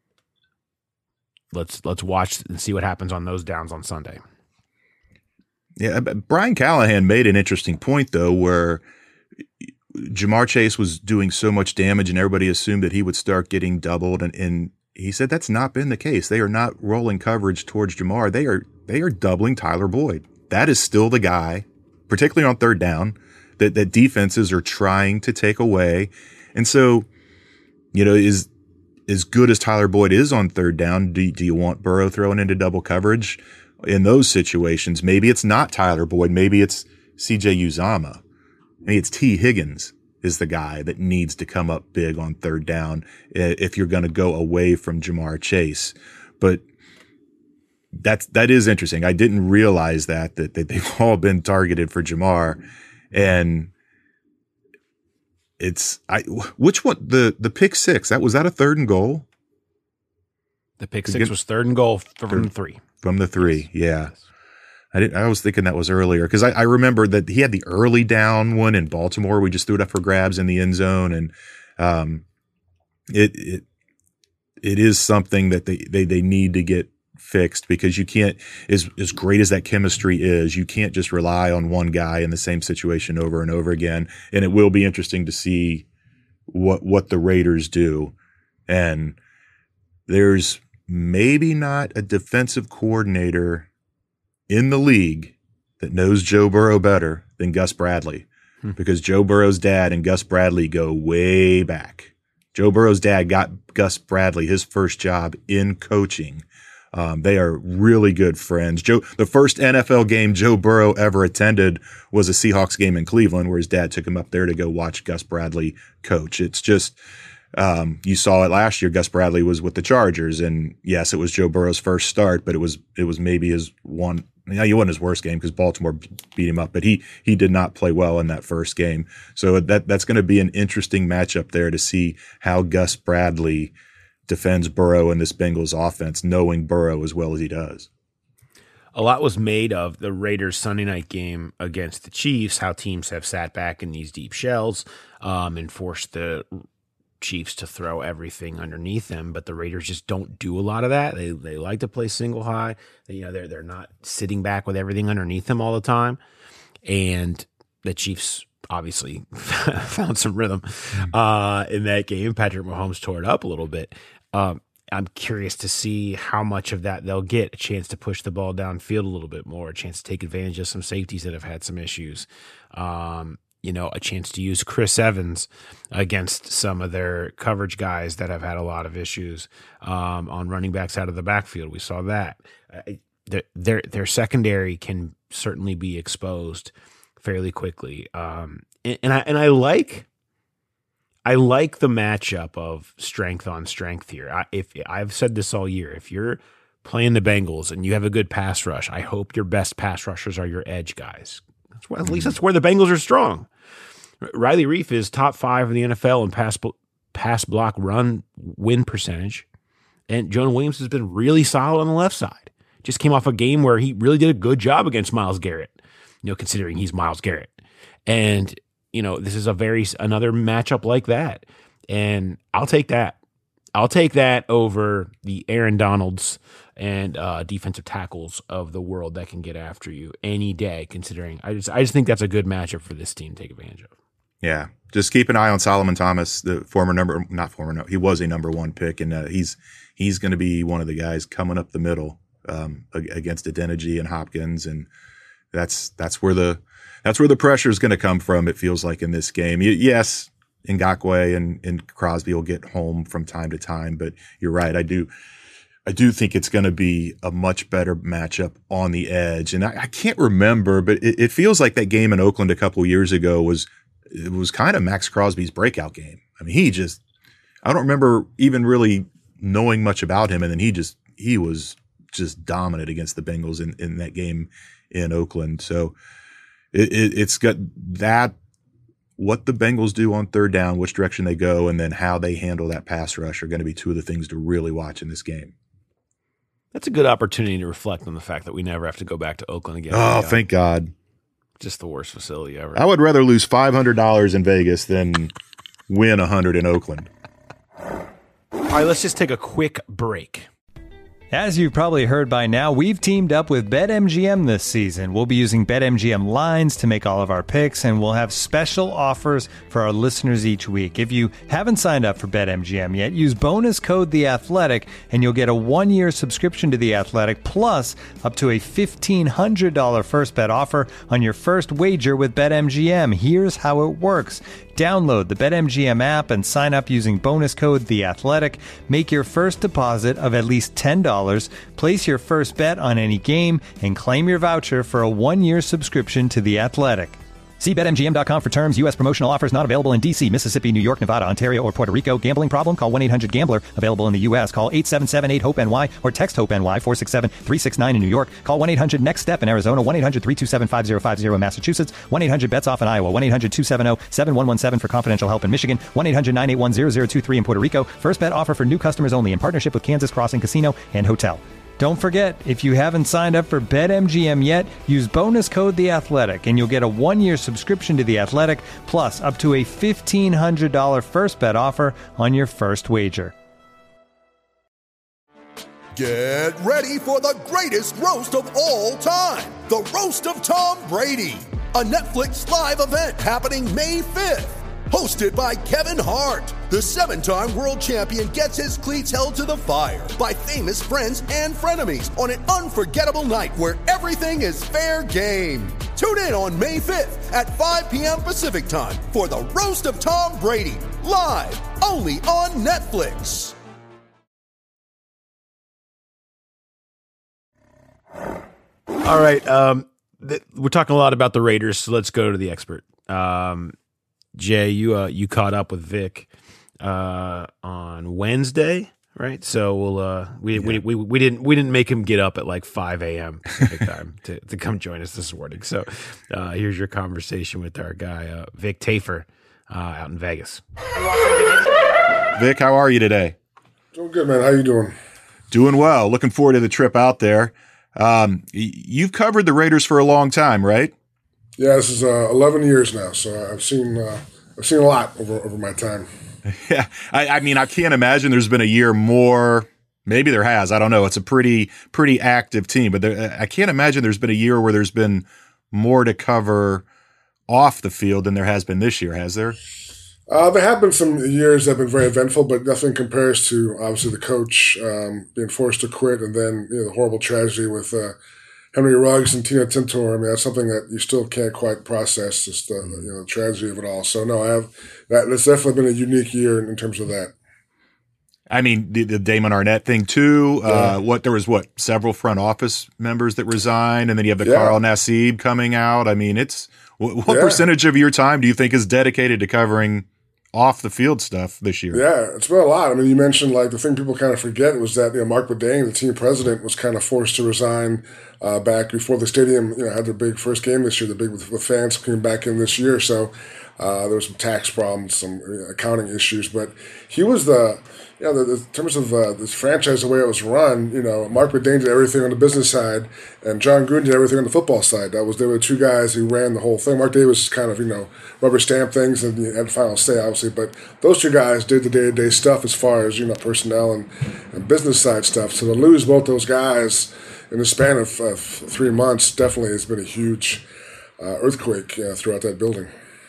let's watch and see what happens on those downs on Sunday. Yeah, Brian Callahan made an interesting point, though, where Ja'Marr Chase was doing so much damage and everybody assumed that he would start getting doubled. And he said that's not been the case. They are not rolling coverage towards Ja'Marr. They are doubling Tyler Boyd. That is still the guy, particularly on third down, that defenses are trying to take away. And so, is as good as Tyler Boyd is on third down, do you want Burrow throwing into double coverage in those situations? Maybe it's not Tyler Boyd. Maybe it's CJ Uzama. Maybe it's T. Higgins is the guy that needs to come up big on third down if you're going to go away from Ja'Marr Chase. But that is interesting. I didn't realize that they've all been targeted for Ja'Marr. And which one, the pick six, was that a 3rd and goal? The pick six was 3rd and goal from the 3. From the 3. Yeah. I was thinking that was earlier because I remember that he had the early down one in Baltimore. We just threw it up for grabs in the end zone. And, it is something that they need to get fixed because you can't, as great as that chemistry is, you can't just rely on one guy in the same situation over and over again. And it will be interesting to see what the Raiders do. And there's maybe not a defensive coordinator in the league that knows Joe Burrow better than Gus Bradley, because Joe Burrow's dad and Gus Bradley go way back. Joe Burrow's dad got Gus Bradley his first job in coaching. They are really good friends. The first NFL game Joe Burrow ever attended was a Seahawks game in Cleveland where his dad took him up there to go watch Gus Bradley coach. It's just, you saw it last year. Gus Bradley was with the Chargers, and yes, it was Joe Burrow's first start, but it was maybe his one. He wasn't his worst game because Baltimore beat him up, but he did not play well in that first game. So that's going to be an interesting matchup there to see how Gus Bradley defends Burrow in this Bengals offense, knowing Burrow as well as he does. A lot was made of the Raiders Sunday night game against the Chiefs, how teams have sat back in these deep shells and forced the Chiefs to throw everything underneath them, but the Raiders just don't do a lot of that. They like to play single high. They're not sitting back with everything underneath them all the time. And the Chiefs obviously found some rhythm in that game. Patrick Mahomes tore it up a little bit. I'm curious to see how much of that they'll get, a chance to push the ball downfield a little bit more, a chance to take advantage of some safeties that have had some issues. A chance to use Chris Evans against some of their coverage guys that have had a lot of issues on running backs out of the backfield. We saw that. Their secondary can certainly be exposed fairly quickly. And I like the matchup of strength on strength here. I've said this all year, if you're playing the Bengals and you have a good pass rush, I hope your best pass rushers are your edge guys. At least that's where the Bengals are strong. Riley Reif is top 5 in the NFL in pass block run win percentage, and Jonah Williams has been really solid on the left side. Just came off a game where he really did a good job against Myles Garrett, considering he's Myles Garrett. And, this is another matchup like that. And I'll take that. I'll take that over the Aaron Donalds and defensive tackles of the world that can get after you any day, considering I just think that's a good matchup for this team to take advantage of. Yeah. Just keep an eye on Solomon Thomas, the he was a number 1 pick, and he's going to be one of the guys coming up the middle against Adeniji and Hopkins, and that's where the pressure is going to come from. It feels like in this game. Yes, Ngakoue and Crosby will get home from time to time, but you're right. I do think it's going to be a much better matchup on the edge. And I can't remember, but it feels like that game in Oakland a couple years ago was kind of Max Crosby's breakout game. I mean, I don't remember even really knowing much about him. And then he was just dominant against the Bengals in that game in Oakland. So it's got that, what the Bengals do on third down, which direction they go, and then how they handle that pass rush are going to be 2 of the things to really watch in this game. That's a good opportunity to reflect on the fact that we never have to go back to Oakland again. Oh, thank God. Just the worst facility ever. I would rather lose $500 in Vegas than win 100 in Oakland. All right, let's just take a quick break. As you've probably heard by now, we've teamed up with BetMGM this season. We'll be using BetMGM lines to make all of our picks, and we'll have special offers for our listeners each week. If you haven't signed up for BetMGM yet, use bonus code The Athletic, and you'll get a 1-year subscription to The Athletic, plus up to a $1,500 first bet offer on your first wager with BetMGM. Here's how it works. Download the BetMGM app and sign up using bonus code The Athletic. Make your first deposit of at least $10. Place your first bet on any game and claim your voucher for a 1-year subscription to The Athletic. See BetMGM.com for terms. U.S. promotional offers not available in D.C., Mississippi, New York, Nevada, Ontario, or Puerto Rico. Gambling problem? Call 1-800-GAMBLER. Available in the U.S. Call 877-8-HOPE-NY or text HOPE-NY 467-369 in New York. Call 1-800-NEXT-STEP in Arizona. 1-800-327-5050 in Massachusetts. 1-800-BETS-OFF in Iowa. 1-800-270-7117 for confidential help in Michigan. 1-800-981-0023 in Puerto Rico. First bet offer for new customers only in partnership with Kansas Crossing Casino and Hotel. Don't forget, if you haven't signed up for BetMGM yet, use bonus code The Athletic, and you'll get a 1-year subscription to The Athletic, plus up to a $1,500 first bet offer on your first wager. Get ready for the greatest roast of all time, the Roast of Tom Brady, a Netflix live event happening May 5th. Hosted by Kevin Hart, the 7-time world champion gets his cleats held to the fire by famous friends and frenemies on an unforgettable night where everything is fair game. Tune in on May 5th at 5 p.m. Pacific time for the Roast of Tom Brady, live only on Netflix. All right, we're talking a lot about the Raiders, so let's go to the expert. Jay, you caught up with Vic on Wednesday, right? So we didn't make him get up at like 5 a.m. Pacific time to come join us this morning. So here's your conversation with our guy Vic Tafur out in Vegas. Vic, how are you today? Doing good, man. How you doing? Doing well. Looking forward to the trip out there. You've covered the Raiders for a long time, right? Yeah, this is 11 years now, so I've seen a lot over my time. Yeah, I mean, I can't imagine there's been a year more. Maybe there has. I don't know. It's a pretty active team, but I can't imagine there's been a year where there's been more to cover off the field than there has been this year, has there? There have been some years that have been very eventful, but nothing compares to obviously the coach being forced to quit, and then the horrible tragedy with Henry Ruggs and Tina Tintor. I mean, that's something that you still can't quite process, just the tragedy of it all. So no, I have that. It's definitely been a unique year in terms of that. I mean, the Damon Arnett thing too. There was several front office members that resigned, and then you have the Carl Nassib coming out. I mean, it's what percentage of your time do you think is dedicated to covering off the field stuff this year? Yeah, it's been a lot. I mean, you mentioned the thing people kind of forget was that Mark Bedane, the team president, was kind of forced to resign back before the stadium had their big first game this year. The big with fans coming back in this year, so there was some tax problems, some accounting issues, but he was in terms of this franchise, the way it was run, Mark Bedane did everything on the business side, and John Gruden did everything on the football side. They were the two guys who ran the whole thing. Mark Davis kind of, rubber stamp things, and you had the final say, obviously. But those two guys did the day-to-day stuff as far as, personnel and business side stuff. So to lose both those guys in the span of 3 months definitely has been a huge earthquake throughout that building.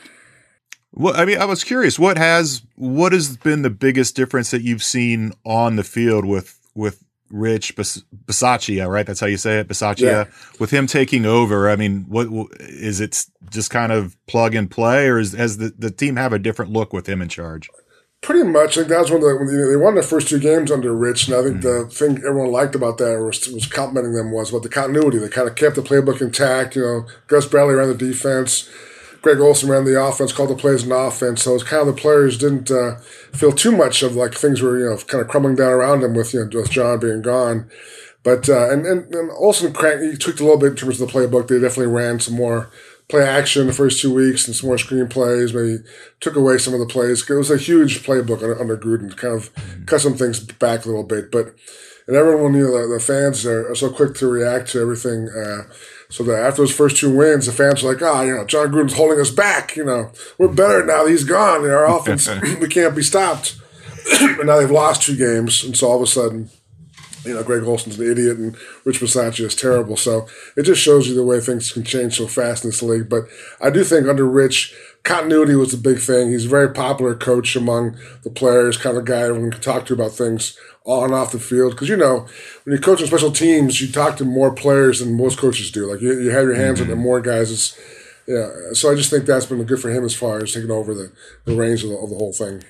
Well, I mean, I was curious, what has been the biggest difference that you've seen on the field with Rich Bisaccia, right? That's how you say it, Bisaccia. Yeah. With him taking over, I mean, what is it? Just kind of plug and play, or has the team have a different look with him in charge? Pretty much. I think that's when they won their first 2 games under Rich, and I think the thing everyone liked about that was complimenting them was about the continuity. They kind of kept the playbook intact. Gus Bradley ran the defense. Greg Olson ran the offense, called the plays an offense. So it's kind of the players didn't feel too much of things were kind of crumbling down around them with with John being gone. But and Olson he tweaked a little bit in terms of the playbook. They definitely ran some more play action the first 2 weeks and some more screen plays. Maybe took away some of the plays. It was a huge playbook under Gruden, kind of cut some things back a little bit. But and everyone, the fans are so quick to react to everything. So that after those first 2 wins, the fans were like, John Gruden's holding us back. We're better now that he's gone. Our offense, we can't be stopped. And now they've lost 2 games. And so all of a sudden, Greg Olson's an idiot and Rich Bisaccia is terrible. So it just shows you the way things can change so fast in this league. But I do think under Rich, continuity was the big thing. He's a very popular coach among the players, kind of a guy everyone can talk to about things on and off the field. Because, when you coach on special teams, you talk to more players than most coaches do. You have your hands on more guys. So I just think that's been good for him as far as taking over the reins of the whole thing.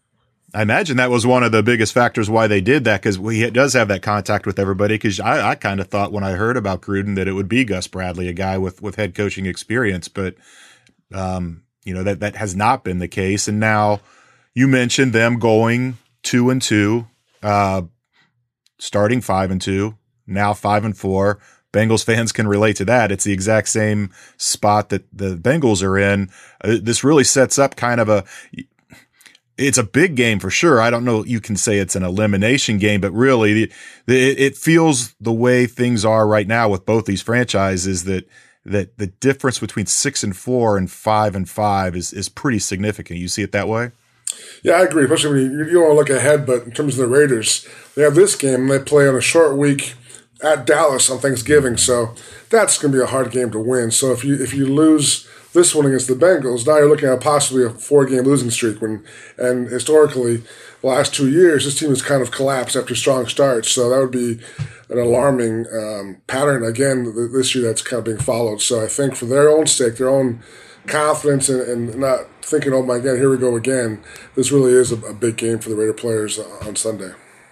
I imagine that was one of the biggest factors why they did that, because he does have that contact with everybody. Because I kind of thought when I heard about Gruden that it would be Gus Bradley, a guy with head coaching experience, but that has not been the case. And now you mentioned them going 2-2, starting 5-2, now 5-4. Bengals fans can relate to that. It's the exact same spot that the Bengals are in. This really sets up kind of it's a big game for sure. I don't know. You can say it's an elimination game, but really it feels the way things are right now with both these franchises that the difference between 6-4 and 5-5 is pretty significant. You see it that way? Yeah, I agree. Especially when you don't want to look ahead, but in terms of the Raiders, they have this game and they play on a short week at Dallas on Thanksgiving. So that's going to be a hard game to win. So if you lose this one against the Bengals, now you're looking at possibly a 4-game losing streak. And historically, the last 2 years, this team has kind of collapsed after strong starts. So that would be an alarming pattern again this year that's kind of being followed. So I think for their own sake, their own confidence, and not thinking, oh my God, here we go again, this really is a big game for the Raider players on Sunday.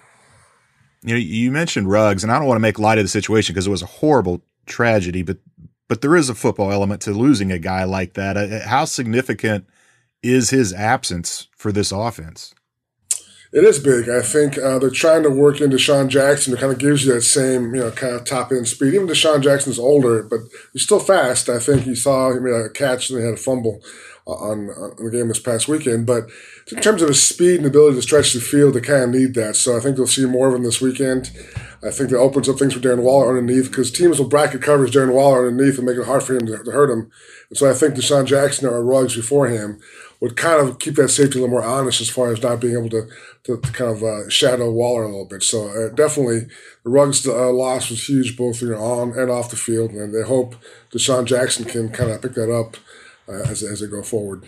You mentioned Ruggs, and I don't want to make light of the situation because it was a horrible tragedy, but there is a football element to losing a guy like that. How significant is his absence for this offense? It is big. I think they're trying to work in Deshaun Jackson. It kind of gives you that same, kind of top-end speed. Even Deshaun Jackson's older, but he's still fast. I think you saw he made a catch and he had a fumble on the game this past weekend. But in terms of his speed and ability to stretch the field, they kind of need that. So I think they'll see more of him this weekend. I think that opens up things for Darren Waller underneath, because teams will bracket coverage Darren Waller underneath and make it hard for him to hurt him. And so I think Deshaun Jackson or Ruggs before him would kind of keep that safety a little more honest as far as not being able to kind of shadow Waller a little bit. So definitely the Ruggs loss was huge, both on and off the field, and they hope Deshaun Jackson can kind of pick that up as they go forward.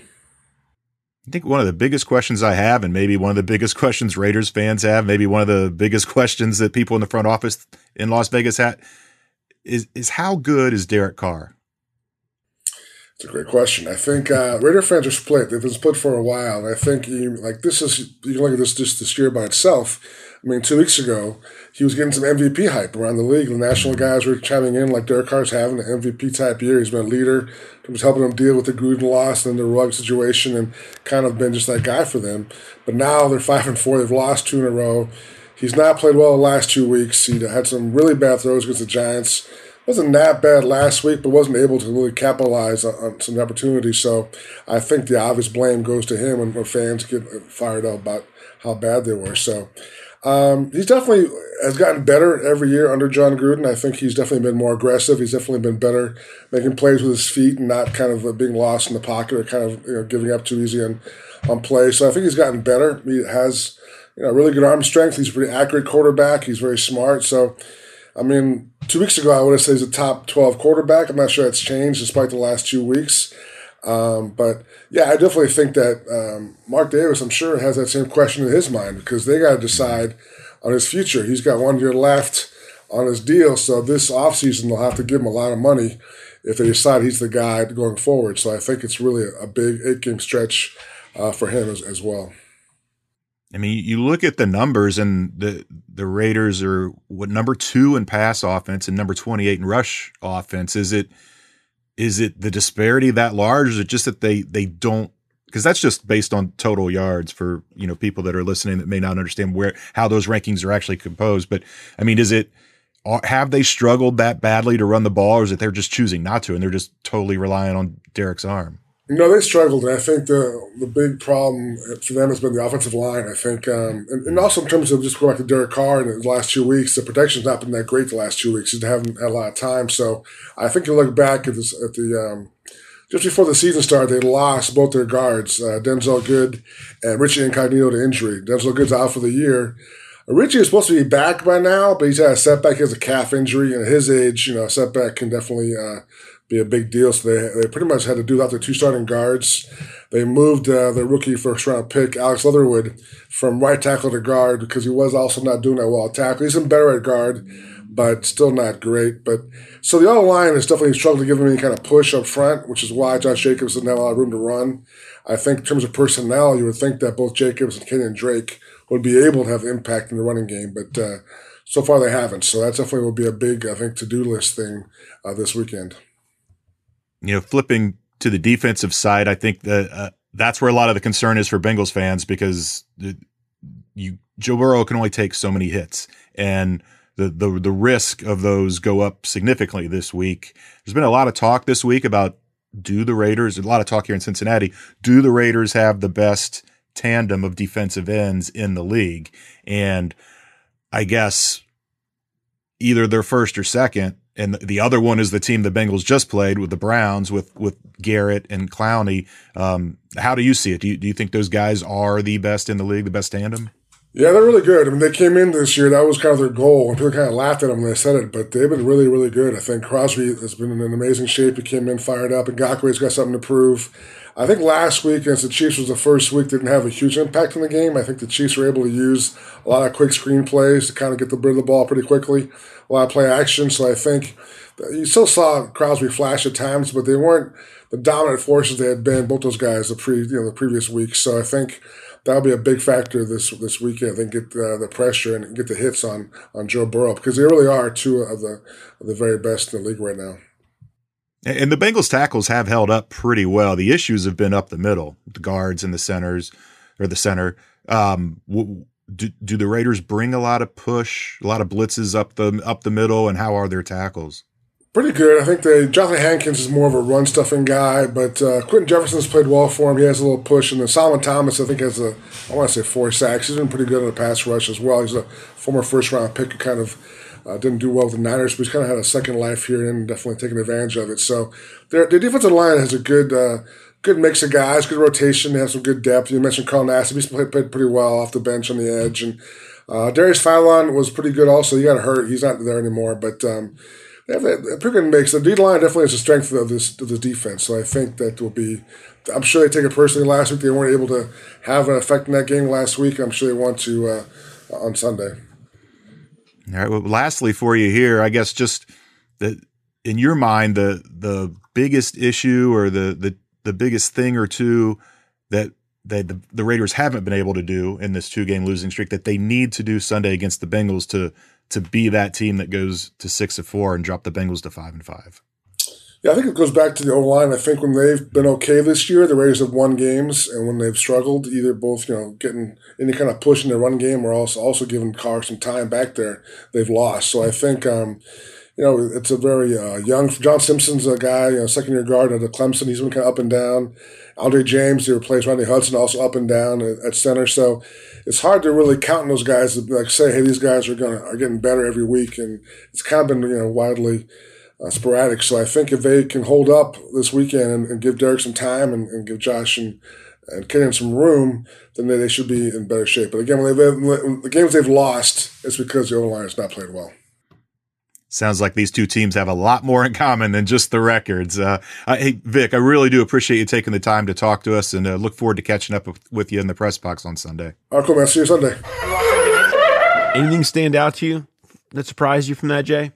I think one of the biggest questions I have, and maybe one of the biggest questions Raiders fans have, maybe one of the biggest questions that people in the front office in Las Vegas have, is how good is Derek Carr? It's a great question. I think Raider fans are split. They've been split for a while. And I think you can look at this just this year by itself. I mean, 2 weeks ago, he was getting some MVP hype around the league. The national guys were chiming in like Derek Carr's having an MVP-type year. He's been a leader. He was helping them deal with the Gruden loss and the rug situation and kind of been just that guy for them. But now they're 5-4. They've lost 2 in a row. He's not played well the last 2 weeks. He had some really bad throws against the Giants. Wasn't that bad last week, but wasn't able to really capitalize on some opportunities. So I think the obvious blame goes to him when fans get fired up about how bad they were. So he's definitely has gotten better every year under John Gruden. I think he's definitely been more aggressive. He's definitely been better making plays with his feet and not kind of being lost in the pocket or kind of giving up too easy on plays. So I think he's gotten better. He has really good arm strength. He's a pretty accurate quarterback. He's very smart. So I mean, 2 weeks ago, I would have said he's a top 12 quarterback. I'm not sure that's changed despite the last 2 weeks. But, yeah, I definitely think that Mark Davis, I'm sure, has that same question in his mind because they got to decide on his future. He's got 1 year left on his deal, so this offseason they'll have to give him a lot of money if they decide he's the guy going forward. So I think it's really a big 8-game stretch for him as well. I mean, you look at the numbers, and the Raiders are number 2 in pass offense and number 28 in rush offense. Is it the disparity that large, or is it just that they don't? Because that's just based on total yards for people that are listening that may not understand how those rankings are actually composed. But I mean, have they struggled that badly to run the ball, or is it they're just choosing not to and they're just totally relying on Derek's arm? No, they struggled, and I think the big problem for them has been the offensive line. I think, and also in terms of just going back to Derek Carr in the last 2 weeks, the protection's not been that great the last 2 weeks. They haven't had a lot of time, so I think you look back at the just before the season started, they lost both their guards, Denzel Good and Richie Incognito to injury. Denzel Good's out for the year. Richie is supposed to be back by now, but he's had a setback. He has a calf injury, and at his age, a setback can definitely be a big deal. So they pretty much had to do without their 2 starting guards. They moved their rookie first-round pick, Alex Leatherwood, from right tackle to guard because he was also not doing that well at tackle. He's been better at guard, but still not great. But so the O-line has definitely struggled to give him any kind of push up front, which is why Josh Jacobs doesn't have a lot of room to run. I think in terms of personnel, you would think that both Jacobs and Kenyon Drake would be able to have impact in the running game, but so far they haven't. So that definitely will be a big, I think, to-do list thing this weekend. Flipping to the defensive side, I think that that's where a lot of the concern is for Bengals fans because Joe Burrow can only take so many hits, and the risk of those go up significantly this week. There's been a lot of talk this week about a lot of talk here in Cincinnati, do the Raiders have the best tandem of defensive ends in the league? And I guess either they're first or second. And the other one is the team the Bengals just played with the Browns with Garrett and Clowney. How do you see it? Do you think those guys are the best in the league, the best tandem? Yeah, they're really good. I mean, they came in this year. That was kind of their goal. And people kind of laughed at them when they said it, but they've been really, really good. I think Crosby has been in an amazing shape. He came in fired up, and Ngakoue's got something to prove. I think last week against the Chiefs was the first week that didn't have a huge impact in the game. I think the Chiefs were able to use a lot of quick screen plays to kind of get the bit of the ball pretty quickly, a lot of play action. So I think you still saw Crosby flash at times, but they weren't the dominant forces they had been, both those guys, the previous weeks. So I think that'll be a big factor this weekend. I think get the pressure and get the hits on Joe Burrow because they really are 2 of the very best in the league right now. And the Bengals tackles have held up pretty well. The issues have been up the middle, the guards and the centers, or the center. Do the Raiders bring a lot of push, a lot of blitzes up the middle, and how are their tackles? Pretty good. I think Jonathan Hankins is more of a run-stuffing guy, but Quentin Jefferson's played well for him. He has a little push. And then Solomon Thomas, I think, has 4 sacks. He's been pretty good in the pass rush as well. He's a former first-round pick who kind of didn't do well with the Niners, but he's kind of had a second life here and definitely taking advantage of it. So their defensive line has a good mix of guys, good rotation. They have some good depth. You mentioned Carl Nassib. He's played pretty well off the bench on the edge. And Darius Philon was pretty good also. He got hurt. He's not there anymore, but Pickett makes the D line definitely is the strength of this defense. So I think that will be. I'm sure they take it personally. Last week they weren't able to have an effect in that game last week. I'm sure they want to on Sunday. All right. Well, lastly for you here, I guess just in your mind, the biggest issue or the biggest thing or two that the Raiders haven't been able to do in this 2-game losing streak that they need to do Sunday against the Bengals to be that team that goes to 6-4 and drop the Bengals to 5-5. Yeah, I think it goes back to the O-line. I think when they've been okay this year, the Raiders have won games, and when they've struggled, either both, getting any kind of push in the run game or also giving Carr some time back there, they've lost. So I think, it's a very young. John Simpson's a guy, second-year guard at Clemson. He's been kind of up and down. Andre James, he replaced Rodney Hudson, also up and down at center. So it's hard to really count on those guys to say, hey, these guys are getting better every week, and it's kind of been widely sporadic. So I think if they can hold up this weekend and give Derek some time and give Josh and Kenyon some room, then they should be in better shape. But again, when the games they've lost, it's because the O-line has not played well. Sounds like these two teams have a lot more in common than just the records. Hey, Vic, I really do appreciate you taking the time to talk to us, and look forward to catching up with you in the press box on Sunday. All right, cool, man. See you Sunday. Anything stand out to you that surprised you from that, Jay?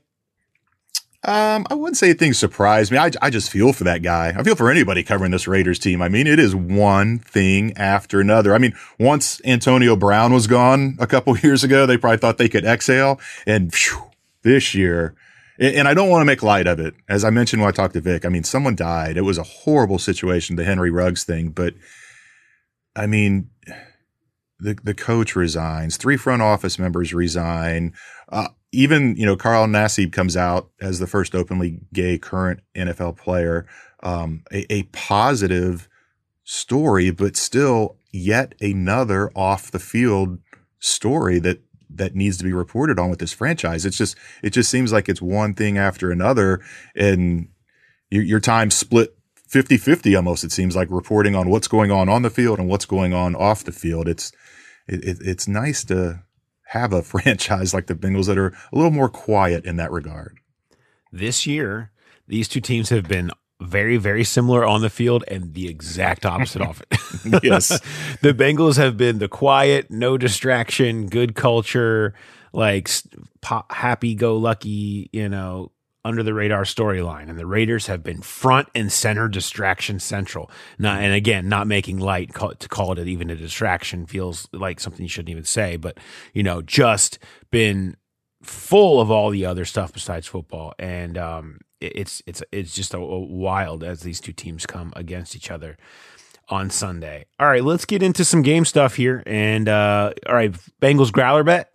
I wouldn't say things surprised me. I just feel for that guy. I feel for anybody covering this Raiders team. I mean, it is one thing after another. I mean, once Antonio Brown was gone a couple years ago, they probably thought they could exhale, and this year, and I don't want to make light of it. As I mentioned when I talked to Vic, I mean, someone died. It was a horrible situation, the Henry Ruggs thing. But, I mean, the coach resigns. 3 front office members resign. Even, Carl Nassib comes out as the first openly gay current NFL player. A positive story, but still yet another off-the-field story that needs to be reported on with this franchise. It just seems like it's one thing after another, and your time split 50-50 almost. It seems like reporting on what's going on the field and what's going on off the field. It's nice to have a franchise like the Bengals that are a little more quiet in that regard. This year, these two teams have been very, very similar on the field and the exact opposite off it. Yes. The Bengals have been the quiet, no distraction, good culture, like happy-go-lucky, under the radar storyline. And the Raiders have been front and center distraction central. And again, not making light to call it even a distraction feels like something you shouldn't even say, but, just been full of all the other stuff besides football. And, it's just a wild as these two teams come against each other on Sunday. All right, let's get into some game stuff here. And all right, Bengals Growler Bet.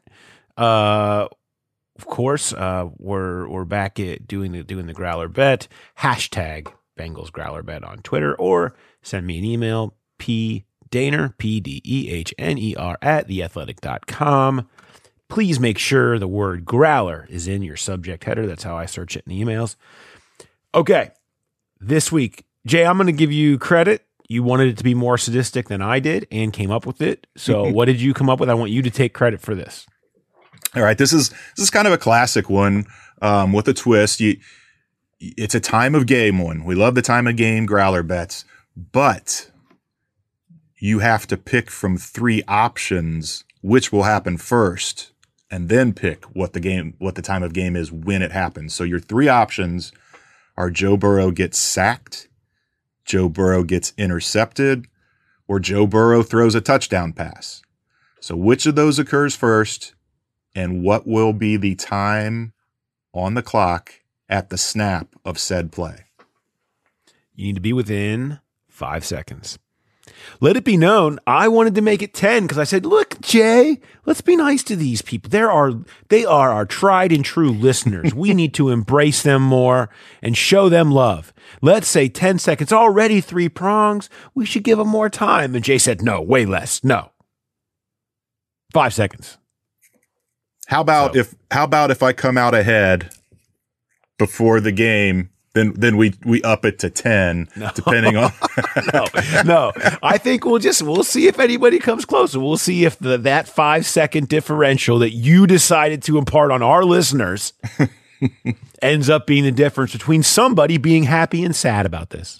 Of course, we're back at doing the Growler Bet. Hashtag Bengals Growler Bet on Twitter, or send me an email, pdehner, PDEHNER @theathletic.com. Please make sure the word growler is in your subject header. That's how I search it in emails. Okay, this week, Jay, I'm going to give you credit. You wanted it to be more sadistic than I did and came up with it. So what did you come up with? I want you to take credit for this. All right, this is kind of a classic one with a twist. It's a time of game one. We love the time of game growler bets, but you have to pick from 3 options which will happen first, and then pick what the time of game is when it happens. So your 3 options are Joe Burrow gets sacked, Joe Burrow gets intercepted, or Joe Burrow throws a touchdown pass. So which of those occurs first, and what will be the time on the clock at the snap of said play? You need to be within 5 seconds. Let it be known, I wanted to make it 10 because I said, look, Jay, let's be nice to these people. They are our tried and true listeners. We need to embrace them more and show them love. Let's say 10 seconds, already 3 prongs. We should give them more time. And Jay said, no, way less. No. 5 seconds. How about if I come out ahead before the game? Then we up it to 10, depending on. No. I think we'll see if anybody comes closer. We'll see if that 5 second differential that you decided to impart on our listeners ends up being the difference between somebody being happy and sad about this.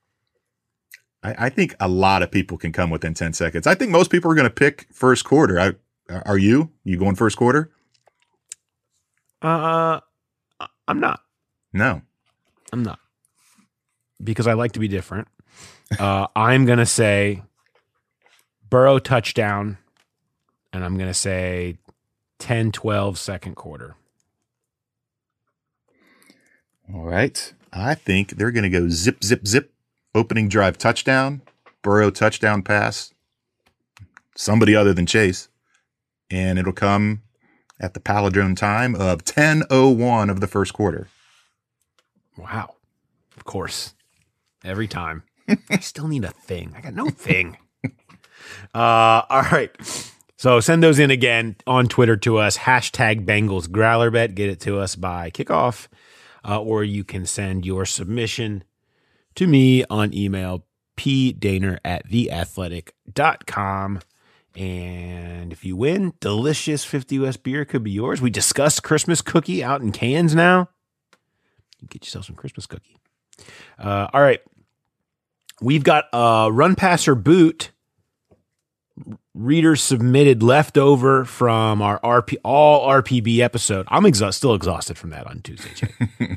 I think a lot of people can come within 10 seconds. I think most people are going to pick first quarter. Are you? You going first quarter? I'm not. No. I'm not. Because I like to be different. I'm going to say Burrow touchdown, and I'm going to say 10-12 second quarter. All right. I think they're going to go zip, zip, zip. Opening drive touchdown, Burrow touchdown pass, somebody other than Chase. And it'll come at the palindrome time of 10:01 of the first quarter. Wow. Of course. Every time. I still need a thing. I got no thing. All right. So send those in again on Twitter to us. # Bengals GrowlerBet. Get it to us by kickoff. Or you can send your submission to me on email, pdaner@theathletic.com. And if you win, delicious 50 US beer could be yours. We discussed Christmas cookie out in cans now. Get yourself some Christmas cookie. All right. We've got a run, pass, or boot. Readers submitted leftover from our all RPB episode. I'm still exhausted from that on Tuesday, Jay.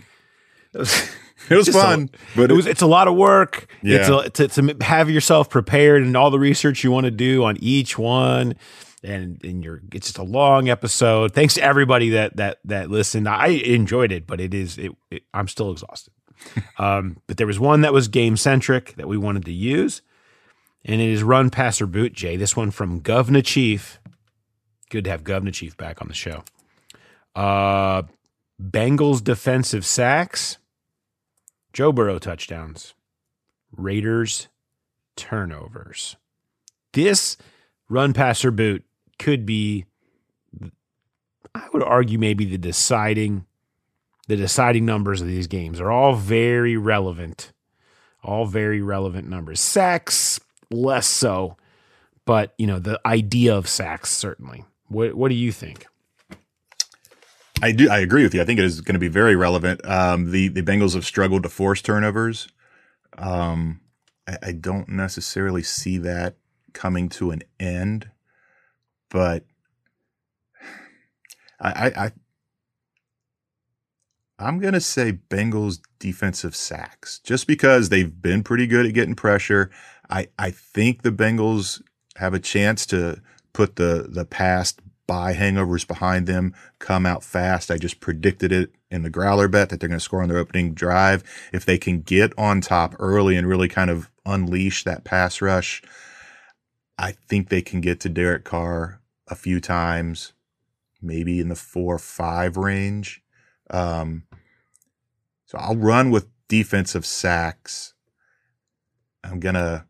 It was fun, but it's a lot of work. Yeah. To have yourself prepared and all the research you want to do on each one, and it's just a long episode. Thanks to everybody that listened. I enjoyed it, but I'm still exhausted. But there was one that was game centric that we wanted to use, and it is run, pass, or boot. Jay, this one from Govna Chief. Good to have Govna Chief back on the show. Bengals defensive sacks. Joe Burrow touchdowns, Raiders turnovers. This run, pass, or boot could be, I would argue, maybe the deciding numbers of these games. Are all very relevant. All very relevant numbers. Sacks, less so, but the idea of sacks, certainly. What do you think? I agree with you. I think it is going to be very relevant. The Bengals have struggled to force turnovers. I don't necessarily see that coming to an end, but I'm going to say Bengals defensive sacks just because they've been pretty good at getting pressure. I think the Bengals have a chance to put the past bye hangovers behind them, come out fast. I just predicted it in the Growler bet that they're going to score on their opening drive. If they can get on top early and really kind of unleash that pass rush, I think they can get to Derek Carr a few times, maybe in the 4 or 5 range. So I'll run with defensive sacks. I'm gonna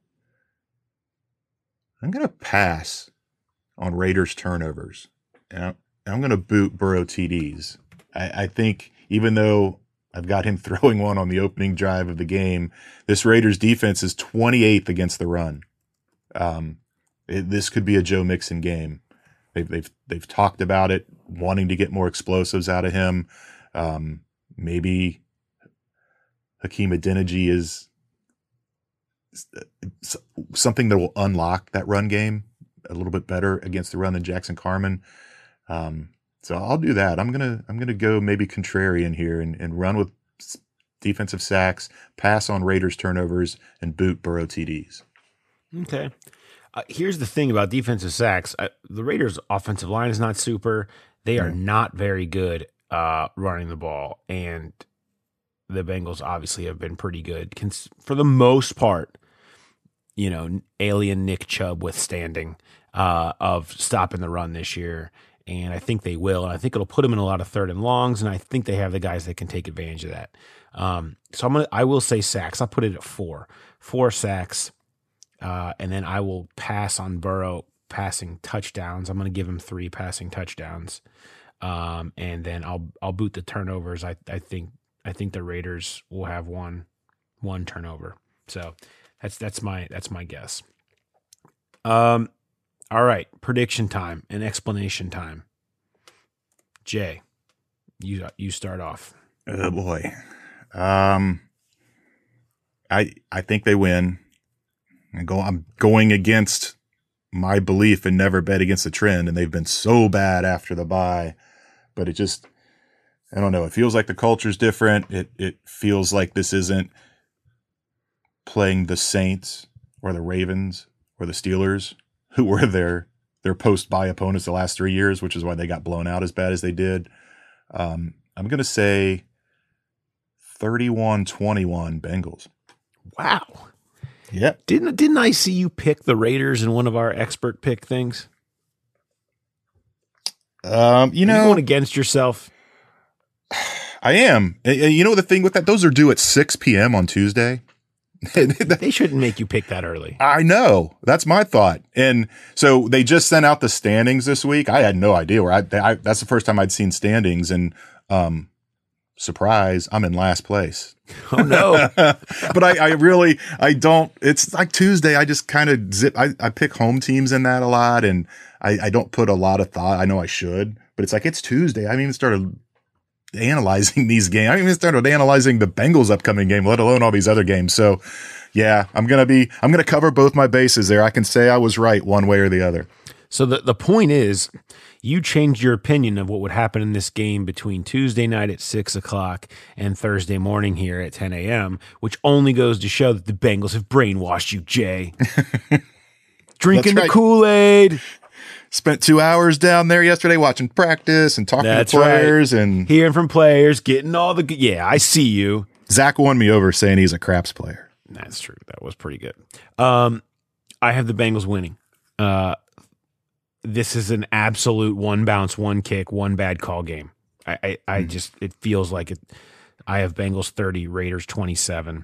pass on Raiders turnovers. And I'm going to boot Burrow TDs. I think even though I've got him throwing one on the opening drive of the game, this Raiders defense is 28th against the run. This could be a Joe Mixon game. They've talked about it, wanting to get more explosives out of him. Maybe Hakeem Adeniji is something that will unlock that run game a little bit better against the run than Jackson Carman. So I'll do that. I'm gonna go maybe contrarian here and run with defensive sacks, pass on Raiders turnovers, and boot Burrow TDs. Okay. Here's the thing about defensive sacks. The Raiders' offensive line is not super. They are not very good running the ball, and the Bengals obviously have been pretty good for the most part. Alien Nick Chubb withstanding of stopping the run this year. And I think they will. And I think it'll put them in a lot of 3rd and longs. And I think they have the guys that can take advantage of that. So I will say sacks. I'll put it at 4 sacks. And then I will pass on Burrow passing touchdowns. I'm going to give him 3 passing touchdowns. And then I'll boot the turnovers. I think the Raiders will have one turnover. So that's my guess. All right, prediction time and explanation time. Jay, You start off. Oh boy. I think they win. I'm going against my belief and never bet against the trend, and they've been so bad after the bye. But it just, I don't know. It feels like the culture's different. It feels like this isn't playing the Saints or the Ravens or the Steelers, who were their post-bye opponents the last 3 years, which is why they got blown out as bad as they did. I'm going to say 31-21 Bengals. Wow. Yep. Didn't I see you pick the Raiders in one of our expert pick things? Are you going against yourself? I am. You know the thing with that? Those are due at 6 p.m. on Tuesday. They shouldn't make you pick that early. I know. That's my thought. And so they just sent out the standings this week. I had no idea where that's the first time I'd seen standings, and surprise, I'm in last place. Oh no. But I don't, it's like Tuesday. I just kind of I pick home teams in that a lot, and I don't put a lot of thought. I know I should, but it's like, it's Tuesday. I haven't even started analyzing these games. I haven't even started analyzing the Bengals upcoming game, let alone all these other games. So yeah, I'm going to cover both my bases there. I can say I was right one way or the other. So the point is, you changed your opinion of what would happen in this game between Tuesday night at 6 o'clock and Thursday morning here at 10 a.m., which only goes to show that the Bengals have brainwashed you, Jay. Drinking the Kool-Aid. Spent 2 hours down there yesterday watching practice and talking to players and hearing from players, getting all the yeah. I see you. Zach won me over saying he's a craps player. That's true. That was pretty good. I have the Bengals winning. This is an absolute one bounce, one kick, one bad call game. I just, it feels like it. I have Bengals 30, Raiders 27.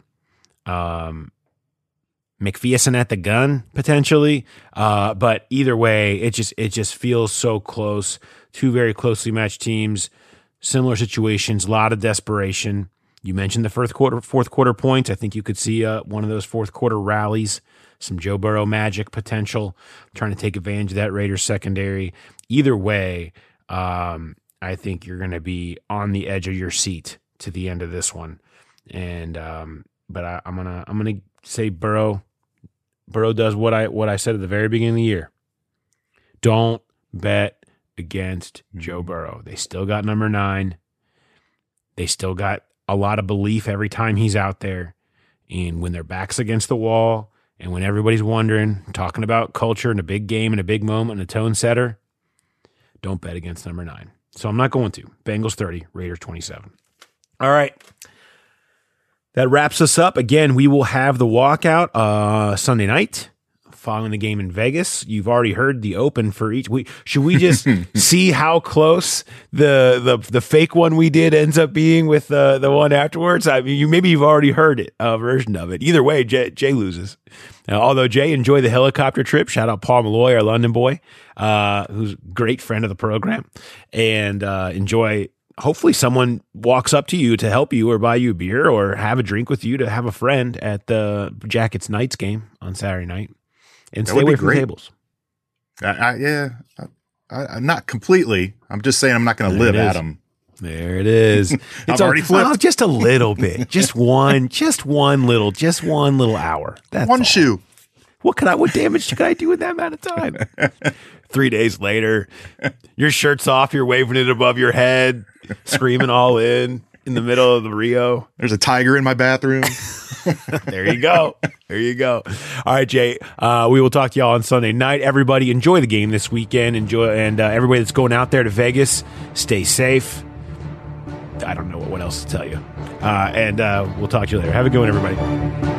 McPherson at the gun potentially, but either way, it just feels so close. Two very closely matched teams, similar situations, a lot of desperation. You mentioned the fourth quarter points. I think you could see one of those fourth quarter rallies, some Joe Burrow magic potential, trying to take advantage of that Raiders secondary. Either way, I think you're going to be on the edge of your seat to the end of this one, and but I'm gonna say Burrow. Burrow does what I said at the very beginning of the year. Don't bet against Joe Burrow. They still got number 9. They still got a lot of belief every time he's out there. And when their back's against the wall and when everybody's wondering, talking about culture and a big game and a big moment and a tone setter, don't bet against number 9. So I'm not going to. Bengals 30, Raiders 27. All right. That wraps us up. Again, we will have the walkout Sunday night following the game in Vegas. You've already heard the open for each week. Should we just see how close the fake one we did ends up being with the one afterwards? I mean, maybe you've already heard it, a version of it. Either way, Jay loses. Although Jay enjoyed the helicopter trip. Shout out Paul Malloy, our London boy, who's a great friend of the program, and enjoy. Hopefully someone walks up to you to help you or buy you a beer or have a drink with you to have a friend at the Jackets Knights game on Saturday night and stay away from the tables. I'm not completely. I'm just saying I'm not going to live at them. There it is. It's already flipped. Just a little bit. Just one little hour. That's one all. Shoe. What damage could I do in that amount of time? 3 days later, your shirt's off, you're waving it above your head, screaming all in the middle of the Rio. There's a tiger in my bathroom. There you go. All right, Jay. We will talk to y'all on Sunday night. Everybody enjoy the game this weekend. Everybody that's going out there to Vegas, stay safe. I don't know what else to tell you. And we'll talk to you later. Have a good one, everybody.